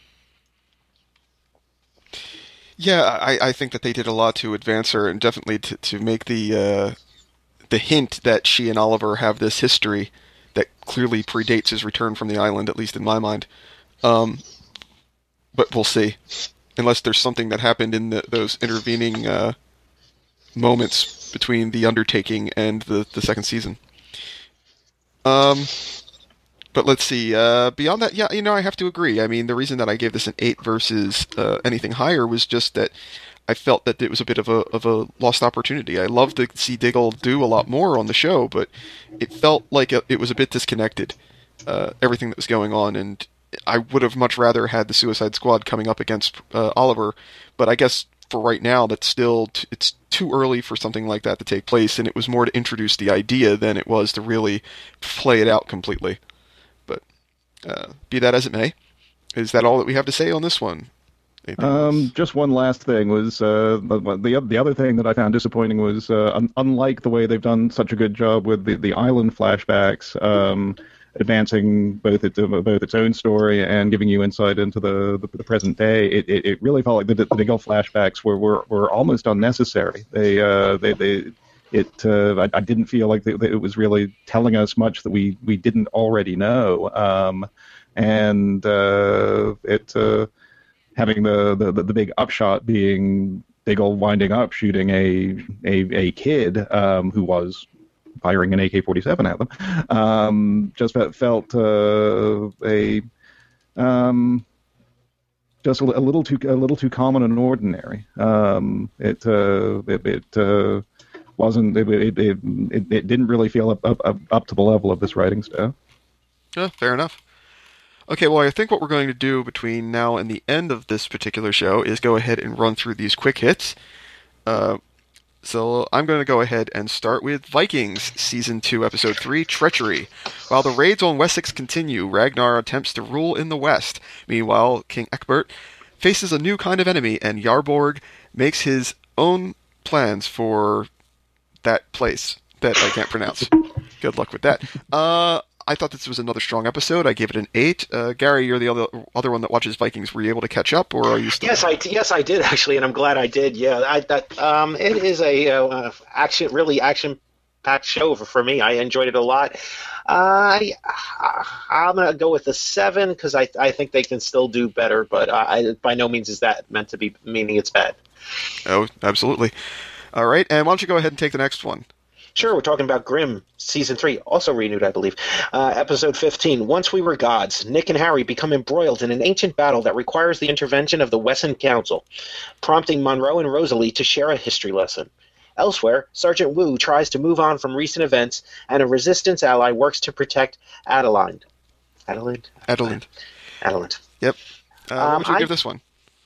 Yeah, I, I think that they did a lot to advance her, and definitely to, to make the uh, the hint that she and Oliver have this history that clearly predates his return from the island, at least in my mind. Um, but we'll see. Unless there's something that happened in the, those intervening uh, moments between the undertaking and the, the second season. Um, but let's see. Uh, beyond that, yeah, you know, I have to agree. I mean, the reason that I gave this an eight versus uh, anything higher was just that I felt that it was a bit of a of a lost opportunity. I love to see Diggle do a lot more on the show, but it felt like it was a bit disconnected, uh, everything that was going on, and I would have much rather had the Suicide Squad coming up against uh, Oliver, but I guess for right now, that's still t- it's too early for something like that to take place, and it was more to introduce the idea than it was to really play it out completely. But uh, be that as it may, is that all that we have to say on this one? Um, just one last thing was uh, the the other thing that I found disappointing was uh, un- unlike the way they've done such a good job with the, the island flashbacks. Um, advancing both its both its own story and giving you insight into the the, the present day, it, it it really felt like the, the Diggle flashbacks were, were were almost unnecessary. They uh they they it uh, I, I didn't feel like they, they, it was really telling us much that we we didn't already know. Um, and uh, it uh, having the, the the big upshot being Diggle winding up shooting a a a kid um, who was firing an A K forty-seven at them. Um, just felt, felt uh, a um, just a, a little too a little too common and ordinary. Um, it uh, it, it uh, wasn't it it, it it didn't really feel up, up up to the level of this writing staff. Yeah, fair enough. Okay, well, I think what we're going to do between now and the end of this particular show is go ahead and run through these quick hits. Uh, so I'm going to go ahead and start with Vikings, Season two, Episode three, Treachery. While the raids on Wessex continue, Ragnar attempts to rule in the west. Meanwhile, King Egbert faces a new kind of enemy, and Yarborg makes his own plans for that place that I can't pronounce. Good luck with that. Uh... I thought this was another strong episode. I gave it an eight. Uh, Gary, you're the other other one that watches Vikings. Were you able to catch up, or are you still? Yes, I yes I did actually, and I'm glad I did. Yeah, I that um, it is a uh, action really action packed show for, for me. I enjoyed it a lot. Uh, I I'm gonna go with a seven because I I think they can still do better, but uh, I, by no means is that meant to be meaning it's bad. Oh, absolutely. All right, and why don't you go ahead and take the next one? Sure, we're talking about Grimm, Season three, also renewed, I believe. Uh, episode fifteen, Once We Were Gods. Nick and Harry become embroiled in an ancient battle that requires the intervention of the Wesson Council, prompting Monroe and Rosalie to share a history lesson. Elsewhere, Sergeant Wu tries to move on from recent events, and a resistance ally works to protect Adeline. Adeline? Adeline. Adeline. Yep. Uh, Um, what would you I- give this one?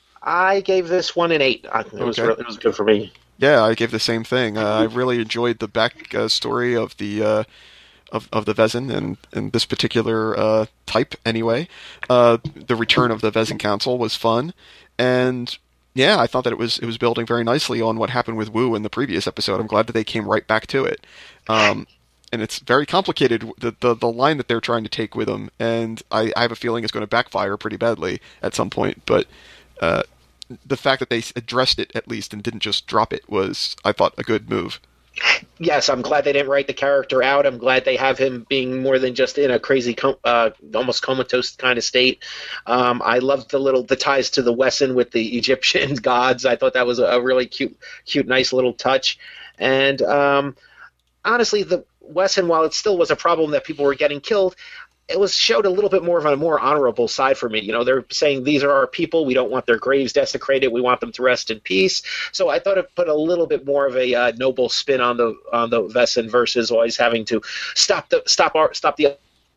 I gave this one an eight. Uh, It was Okay. re- it was good for me. Yeah, I gave the same thing. Uh, I really enjoyed the back uh, story of the uh, of of the Vezin and and this particular uh, type anyway. Uh, the return of the Vezin Council was fun, and yeah, I thought that it was it was building very nicely on what happened with Wu in the previous episode. I'm glad that they came right back to it. Um, and it's very complicated, the, the the line that they're trying to take with him, and I, I have a feeling it's going to backfire pretty badly at some point. But uh, the fact that they addressed it at least and didn't just drop it was, I thought, a good move. Yes, I'm glad they didn't write the character out. I'm glad they have him being more than just in a crazy, com- uh, almost comatose kind of state. Um, I loved the little the ties to the Wesson with the Egyptian gods. I thought that was a, a really cute, cute, nice little touch. And um, honestly, the Wesson, while it still was a problem that people were getting killed, it was showed a little bit more of a more honorable side for me. You know, they're saying these are our people. We don't want their graves desecrated. We want them to rest in peace. So I thought it put a little bit more of a uh, noble spin on the on the Wesson versus always having to stop the stop our stop the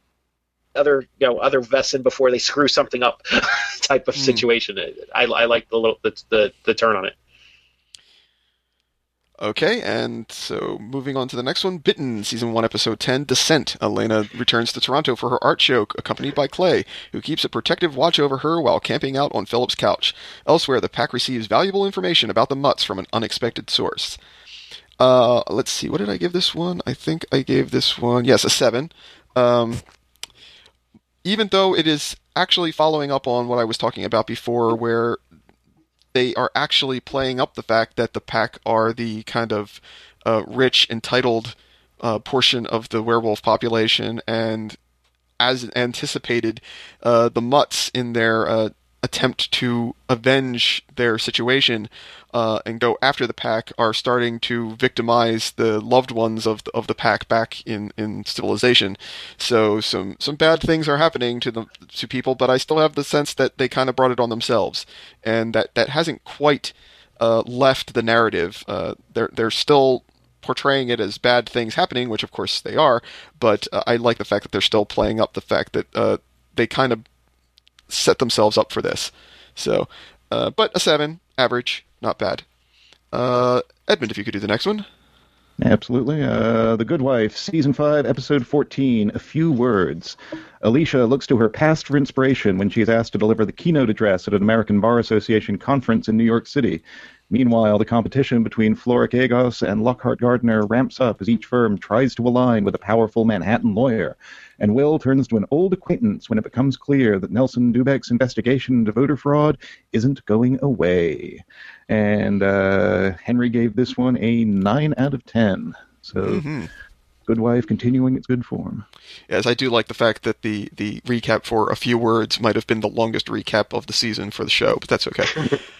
other you know other Wesson before they screw something up type of Mm. situation. I I like the little the, the the turn on it. Okay, and so moving on to the next one, Bitten, Season one, Episode ten, Descent. Elena returns to Toronto for her art show, accompanied by Clay, who keeps a protective watch over her while camping out on Philip's couch. Elsewhere, the pack receives valuable information about the Mutts from an unexpected source. Uh, let's see, what did I give this one? I think I gave this one, yes, a seven. Um, even though it is actually following up on what I was talking about before, where they are actually playing up the fact that the pack are the kind of uh, rich, entitled uh, portion of the werewolf population, and as anticipated, uh, the Mutts in their uh, attempt to avenge their situation uh, and go after the pack are starting to victimize the loved ones of the, of the pack back in, in civilization. So some some bad things are happening to the to people, but I still have the sense that they kind of brought it on themselves, and that, that hasn't quite uh, left the narrative. Uh, they're they're still portraying it as bad things happening, which of course they are, but uh, I like the fact that they're still playing up the fact that uh, they kind of set themselves up for this. So, uh, but a seven, average, not bad. Uh, Edmund, if you could do the next one. Absolutely. Uh, The Good Wife, Season five, Episode fourteen, A Few Words. Alicia looks to her past for inspiration when she is asked to deliver the keynote address at an American Bar Association conference in New York City. Meanwhile, the competition between Floric Agos and Lockhart Gardner ramps up as each firm tries to align with a powerful Manhattan lawyer. And Will turns to an old acquaintance when it becomes clear that Nelson Dubek's investigation into voter fraud isn't going away. And uh, Henry gave this one a nine out of ten. So, Mm-hmm. Good Wife continuing its good form. Yes, I do like the fact that the, the recap for A Few Words might have been the longest recap of the season for the show, but that's okay.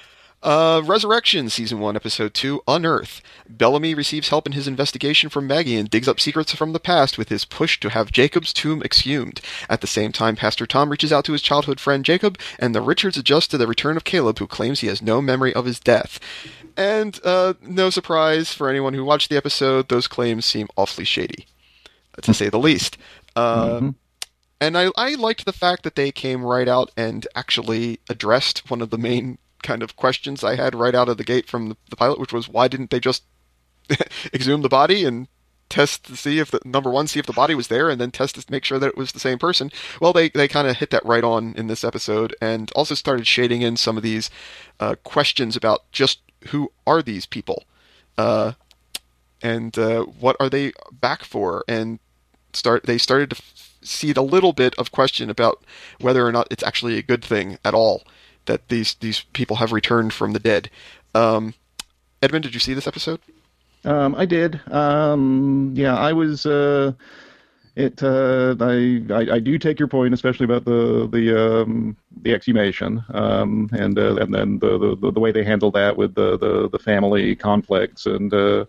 Uh, Resurrection, Season one, Episode two, Unearth. Bellamy receives help in his investigation from Maggie and digs up secrets from the past with his push to have Jacob's tomb exhumed. At the same time, Pastor Tom reaches out to his childhood friend Jacob, and the Richards adjust to the return of Caleb, who claims he has no memory of his death. And, uh, no surprise for anyone who watched the episode, those claims seem awfully shady, to say the least. Uh, mm-hmm. And I, I liked the fact that they came right out and actually addressed one of the main kind of questions I had right out of the gate from the, the pilot, which was, why didn't they just exhume the body and test to see if the, number one, see if the body was there, and then test to make sure that it was the same person? Well, they, they kind of hit that right on in this episode, and also started shading in some of these uh, questions about just who are these people, uh, and uh, what are they back for, and start they started to f- see a little bit of question about whether or not it's actually a good thing at all that these these people have returned from the dead. Um, Edmund, did you see this episode? Um, I did. Um, yeah, I was. Uh, it. Uh, I, I. I do take your point, especially about the the um, the exhumation, um, and uh, and then the, the the way they handle that with the the, the family conflicts, and uh,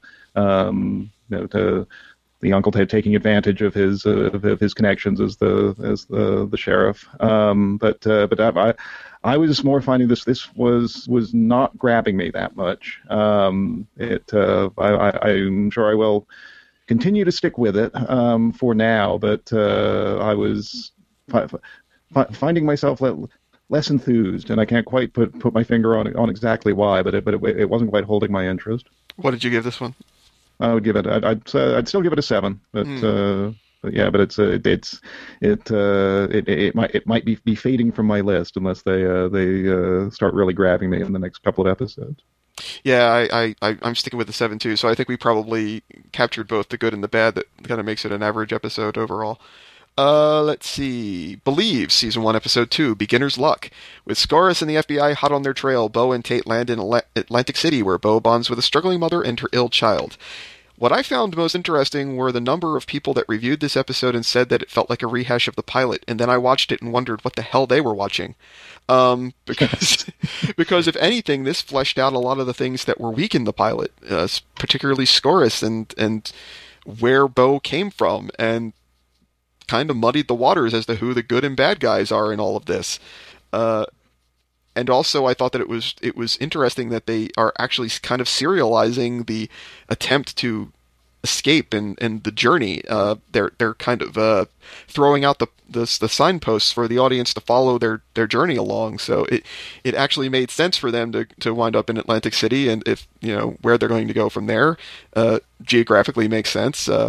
um, you know, to the uncle t- taking advantage of his uh, of his connections as the as the the sheriff. Um, but uh, but I. I I was more finding this. This was was not grabbing me that much. Um, it. Uh, I, I, I'm sure I will continue to stick with it um, for now. But uh, I was fi- fi- finding myself le- less enthused, and I can't quite put, put my finger on on exactly why. But it but it, it wasn't quite holding my interest. What did you give this one? I would give it. I'd I'd, uh, I'd still give it a seven. But. Mm. Uh, But yeah, but it's uh, it's it uh, it it might it might be, be fading from my list unless they uh, they uh, start really grabbing me in the next couple of episodes. Yeah, I, I I'm sticking with the seven too. So I think we probably captured both the good and the bad. That kind of makes it an average episode overall. Uh, let's see. Believe, Season one, Episode two, Beginner's Luck. With Scorus and the F B I hot on their trail, Bo and Tate land in Atlantic City, where Bo bonds with a struggling mother and her ill child. What I found most interesting were the number of people that reviewed this episode and said that it felt like a rehash of the pilot, and then I watched it and wondered what the hell they were watching. Um, because, because if anything, this fleshed out a lot of the things that were weak in the pilot, uh, particularly Scorus and, and where Bo came from, and kind of muddied the waters as to who the good and bad guys are in all of this. Uh, And also, I thought that it was it was interesting that they are actually kind of serializing the attempt to escape and, and the journey. Uh, they're they're kind of uh, throwing out the, the the signposts for the audience to follow their, their journey along. So it it actually made sense for them to, to wind up in Atlantic City, and if you know where they're going to go from there, uh, geographically makes sense. Uh,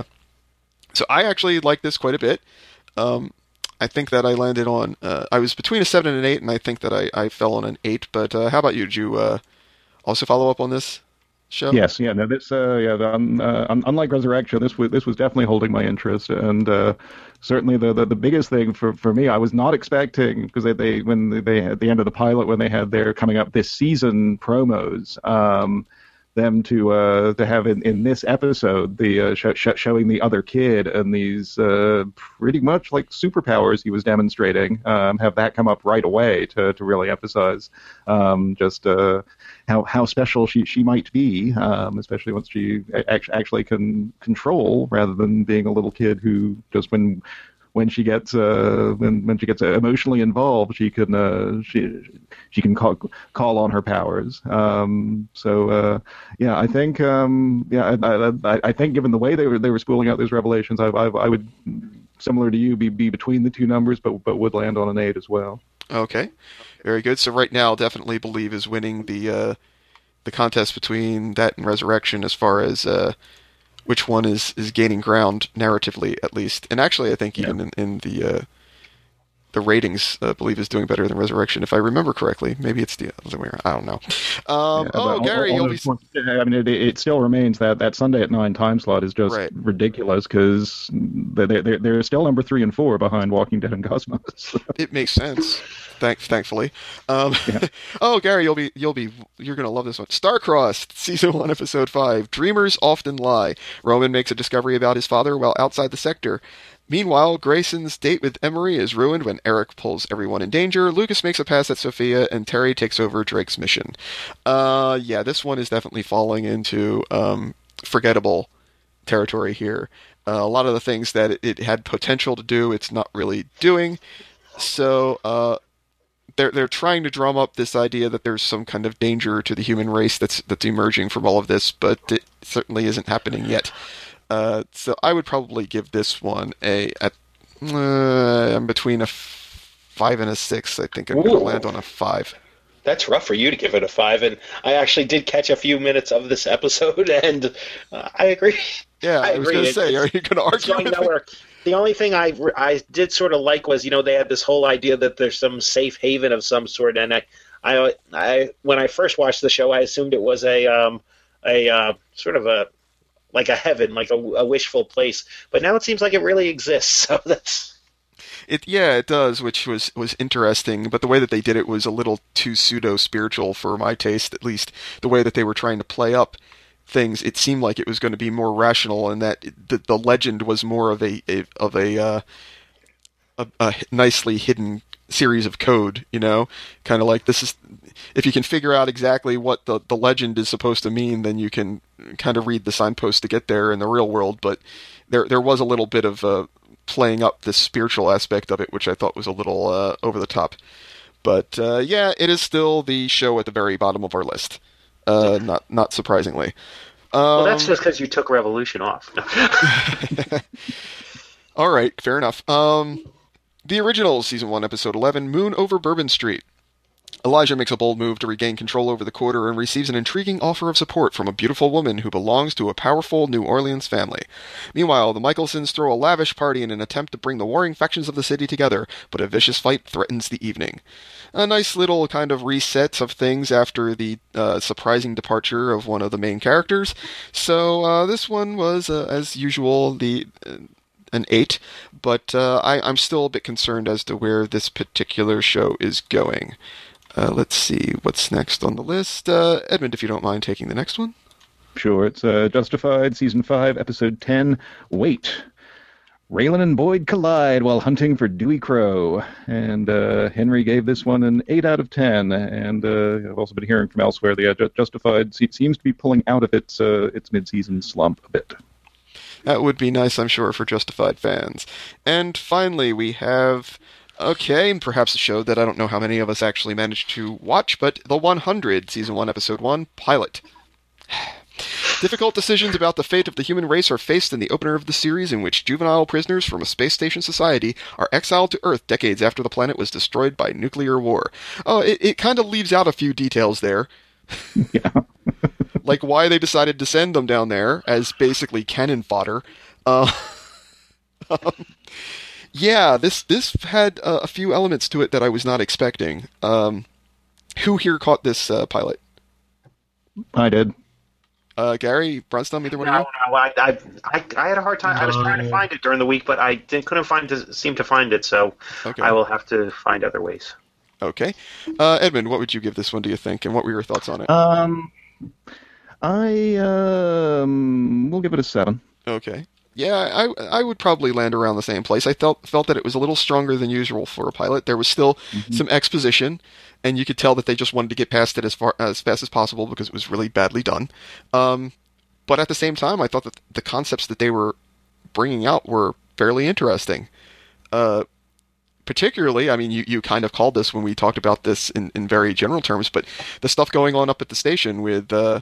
so I actually like this quite a bit. Um, I think that I landed on, uh, I was between a seven and an eight, and I think that I, I fell on an eight, but uh, how about you? Did you uh, also follow up on this show? Yes, yeah, no, this, uh, yeah, um, uh, unlike Resurrection, this was, this was definitely holding my interest, and uh, certainly the, the, the biggest thing for, for me, I was not expecting, because they, they, when they, at the end of the pilot, when they had their coming up this season promos, um, them to uh, to have in, in this episode the uh, sh- sh- showing the other kid and these uh, pretty much like superpowers he was demonstrating, um, have that come up right away to, to really emphasize um, just uh, how how special she, she might be, um, especially once she act- actually can control rather than being a little kid who just when when she gets uh, when when she gets emotionally involved, she can uh, she she can call call on her powers. Um, so uh, yeah, I think um, yeah, I, I, I think given the way they were they were spooling out these revelations, I I, I would, similar to you, be be between the two numbers, but but would land on an eight as well. Okay, very good. So right now, definitely Believe is winning the uh, the contest between that and Resurrection as far as. Uh, which one is, is gaining ground narratively, at least. And actually, I think even yeah. in, in the uh, the ratings, uh, Believe is doing better than Resurrection, if I remember correctly. Maybe it's the other way around. I don't know. Um, yeah, oh, Gary, all, all you'll be... Points, I mean, it, it still remains that that Sunday at nine time slot is just right. ridiculous, because they're, they're, they're still number three and four behind Walking Dead and Cosmos. It makes sense. Thank, thankfully. Um, yeah. oh, Gary, you'll be, you'll be, you're gonna love this one. Starcrossed, season one, episode five. Dreamers often lie. Roman makes a discovery about his father while outside the sector. Meanwhile, Grayson's date with Emery is ruined when Eric pulls everyone in danger, Lucas makes a pass at Sophia, and Terry takes over Drake's mission. Uh, yeah, this one is definitely falling into um, forgettable territory here. Uh, a lot of the things that it, it had potential to do, it's not really doing. So uh, they're they're trying to drum up this idea that there's some kind of danger to the human race that's that's emerging from all of this, but it certainly isn't happening yet. Uh, so I would probably give this one a at uh, between a f- five and a six. I think I'm going to land on a five. That's rough for you to give it a five, and I actually did catch a few minutes of this episode, and uh, I agree. Yeah, I, I was going to say, are you going to argue with me? The only thing I, I did sort of like was, you know, they had this whole idea that there's some safe haven of some sort, and I, I, I when I first watched the show, I assumed it was a um a uh, sort of a like a heaven, like a, a wishful place. But now it seems like it really exists. So that's it. Yeah, it does, which was, was interesting. But the way that they did it was a little too pseudo spiritual for my taste, at least. The way that they were trying to play up things, it seemed like it was going to be more rational, and that the, the legend was more of a, a of a, uh, a a nicely hidden series of code. You know, kind of like this is. If you can figure out exactly what the, the legend is supposed to mean, then you can kind of read the signpost to get there in the real world. But there there was a little bit of uh, playing up the spiritual aspect of it, which I thought was a little uh, over the top. But uh, yeah, it is still the show at the very bottom of our list. Uh, not not surprisingly. Um, well, that's just because you took Revolution off. All right, fair enough. Um, the original season one, episode eleven, Moon over Bourbon Street. Elijah makes a bold move to regain control over the quarter and receives an intriguing offer of support from a beautiful woman who belongs to a powerful New Orleans family. Meanwhile, the Michelsons throw a lavish party in an attempt to bring the warring factions of the city together, but a vicious fight threatens the evening. A nice little kind of reset of things after the uh, surprising departure of one of the main characters. So uh, this one was, uh, as usual, the... Uh, an eight, but uh, I, I'm still a bit concerned as to where this particular show is going. Uh, let's see what's next on the list. Uh, Edmund, if you don't mind taking the next one. Sure, it's uh, Justified, Season five, Episode ten, Wait. Raylan and Boyd collide while hunting for Dewey Crow, and uh, Henry gave this one an eight out of ten, and uh, I've also been hearing from elsewhere that uh, Justified seems to be pulling out of its, uh, its mid-season slump a bit. That would be nice, I'm sure, for Justified fans. And finally, we have, okay, perhaps a show that I don't know how many of us actually managed to watch, but The one hundred, Season one, Episode one, Pilot. Difficult decisions about the fate of the human race are faced in the opener of the series, in which juvenile prisoners from a space station society are exiled to Earth decades after the planet was destroyed by nuclear war. Oh, it, it kind of leaves out a few details there. Yeah. Like why they decided to send them down there as basically cannon fodder. Uh, um, yeah, this this had uh, a few elements to it that I was not expecting. Um, who here caught this uh, pilot? I did. Uh, Gary, Brunston, either one no, of you? No, I, I, I, I had a hard time. No. I was trying to find it during the week, but I didn't, couldn't find to, seem to find it, so okay. I will have to find other ways. Okay. Uh, Edmund, what would you give this one, do you think, and what were your thoughts on it? Um... I um, will give it a seven. Okay. Yeah, I I would probably land around the same place. I felt felt that it was a little stronger than usual for a pilot. There was still mm-hmm. some exposition, and you could tell that they just wanted to get past it as far as fast as possible because it was really badly done. Um, but at the same time, I thought that the concepts that they were bringing out were fairly interesting. Uh, particularly, I mean, you, you kind of called this when we talked about this in, in very general terms, but the stuff going on up at the station with. Uh,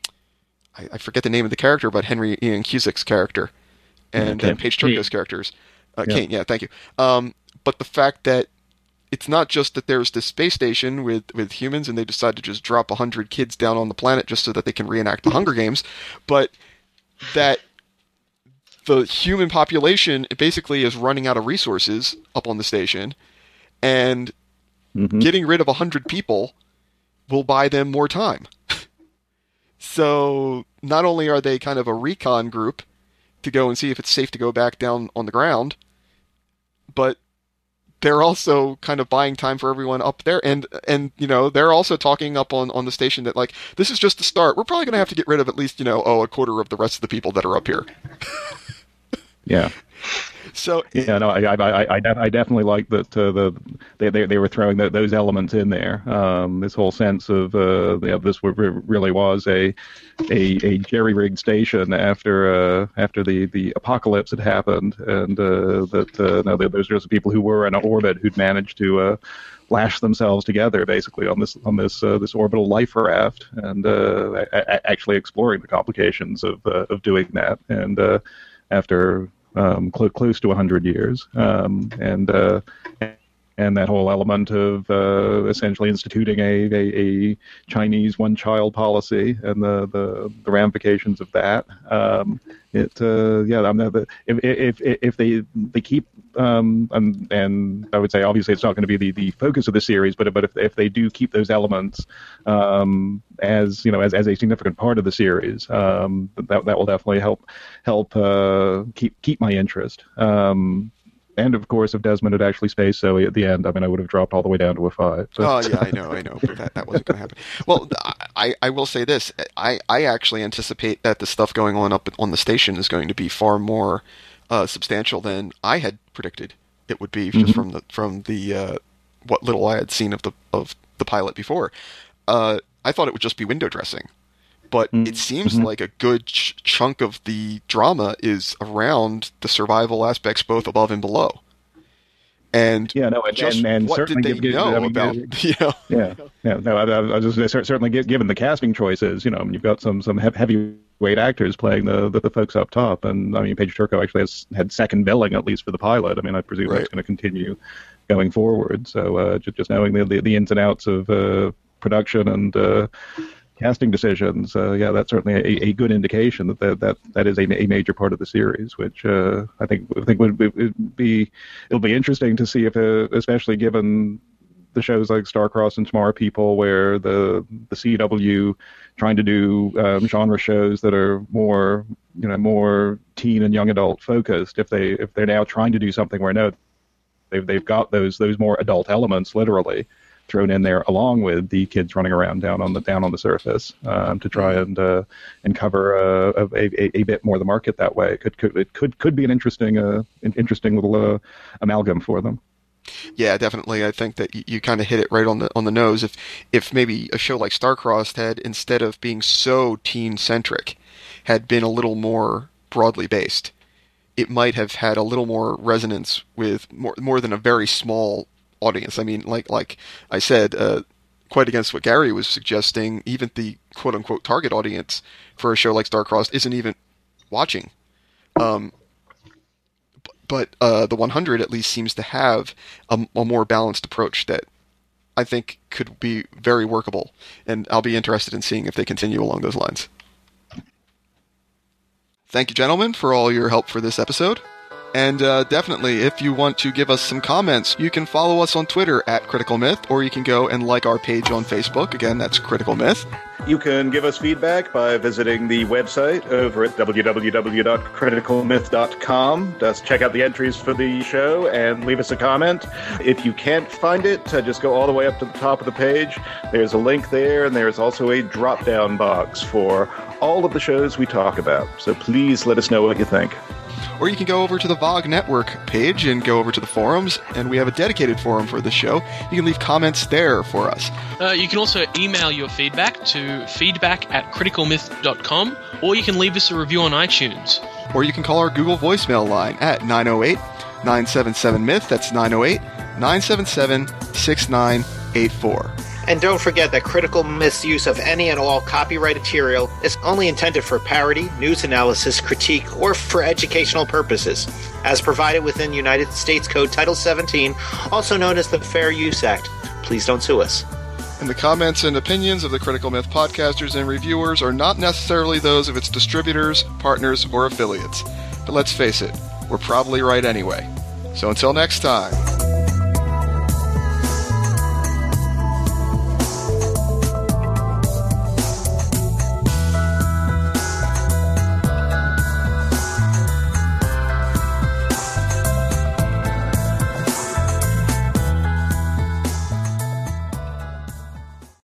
I forget the name of the character, but Henry Ian Cusick's character and, okay. and Paige Turco's characters. Uh, yeah. Kane, yeah, thank you. Um, but the fact that it's not just that there's this space station with, with humans and they decide to just drop one hundred kids down on the planet just so that they can reenact the Hunger Games, but that the human population basically is running out of resources up on the station, and mm-hmm. getting rid of one hundred people will buy them more time. So not only are they kind of a recon group to go and see if it's safe to go back down on the ground, but they're also kind of buying time for everyone up there. And, and you know, they're also talking up on, on the station that, like, this is just the start. We're probably going to have to get rid of at least, you know, oh, a quarter of the rest of the people that are up here. Yeah. So yeah, no, I I I, I, def- I definitely like that uh, the they, they they were throwing the, those elements in there. Um, this whole sense of uh, yeah, this really was a a, a jerry-rigged station after uh, after the, the apocalypse had happened, and uh, that uh, no, there's just people who were in an orbit who'd managed to uh, lash themselves together basically on this on this uh, this orbital life raft, and uh, a- a- actually exploring the complications of uh, of doing that, and uh, after. Um, cl- close to one hundred years, um, and uh, and that whole element of uh, essentially instituting a, a, a Chinese one-child policy and the, the, the ramifications of that. Um, it uh, yeah, I'm not, if if if they they keep um, and and I would say obviously it's not going to be the, the focus of the series, but but if if they do keep those elements um, as you know as, as a significant part of the series, um, that that will definitely help help uh, keep keep my interest. Um, And, of course, if Desmond had actually spaced Zoe at the end, I mean, I would have dropped all the way down to a five. But. Oh, yeah, I know, I know. But that, that wasn't going to happen. Well, I, I will say this. I, I actually anticipate that the stuff going on up on the station is going to be far more uh, substantial than I had predicted it would be, just mm-hmm. from the from the uh, what little I had seen of the of the pilot before. Uh, I thought it would just be window dressing. But mm-hmm. it seems mm-hmm. like a good ch- chunk of the drama is around the survival aspects, both above and below. And yeah, no, and, just and, and what certainly did they give, know I mean, about? You know? Yeah, yeah. No, I, I was just certainly given the casting choices. You know, I mean, you've got some some heavyweight actors playing the, the the folks up top, and I mean, Paige Turco actually has had second billing at least for the pilot. I mean, I presume right. that's going to continue going forward. So uh, just just knowing the, the the ins and outs of uh, production and. Uh, casting decisions, uh, yeah, that's certainly a, a good indication that that, that, that is a, a major part of the series, which uh, I think I think would, would be it'll be interesting to see if, uh, especially given the shows like Starcrossed and Tomorrow People, where the the C W trying to do um, genre shows that are more you know more teen and young adult focused, if they if they're now trying to do something where no, they've they've got those those more adult elements literally thrown in there along with the kids running around down on the down on the surface um, to try and uh, and cover uh, a, a, a bit more of the market that way. It could could it could could be an interesting uh, an interesting little uh, amalgam for them. Yeah, definitely. I think that you, you kind of hit it right on the on the nose. If if maybe a show like Starcrossed had, instead of being so teen centric, had been a little more broadly based, it might have had a little more resonance with more more than a very small audience. I mean, like like I said, uh, quite against what Gary was suggesting, even the quote-unquote target audience for a show like Starcrossed isn't even watching. Um, but uh, the one hundred at least seems to have a, a more balanced approach that I think could be very workable, and I'll be interested in seeing if they continue along those lines. Thank you, gentlemen, for all your help for this episode. And uh, definitely, if you want to give us some comments, you can follow us on Twitter at Critical Myth, or you can go and like our page on Facebook. Again, that's Critical Myth. You can give us feedback by visiting the website over at w w w dot critical myth dot com. Just check out the entries for the show and leave us a comment. If you can't find it, uh, just go all the way up to the top of the page. There's a link there, and there's also a drop-down box for all of the shows we talk about. So please let us know what you think. Or you can go over to the V O G Network page and go over to the forums, and we have a dedicated forum for the show. You can leave comments there for us. Uh, you can also email your feedback to feedback at critical myth dot com, or you can leave us a review on iTunes. Or you can call our Google voicemail line at nine oh eight, nine seven seven, myth. That's nine oh eight, nine seven seven, six nine eight four. And don't forget that Critical Myth's use of any and all copyrighted material is only intended for parody, news analysis, critique, or for educational purposes, as provided within United States Code Title seventeen, also known as the Fair Use Act. Please don't sue us. And the comments and opinions of the Critical Myth podcasters and reviewers are not necessarily those of its distributors, partners, or affiliates. But let's face it, we're probably right anyway. So until next time...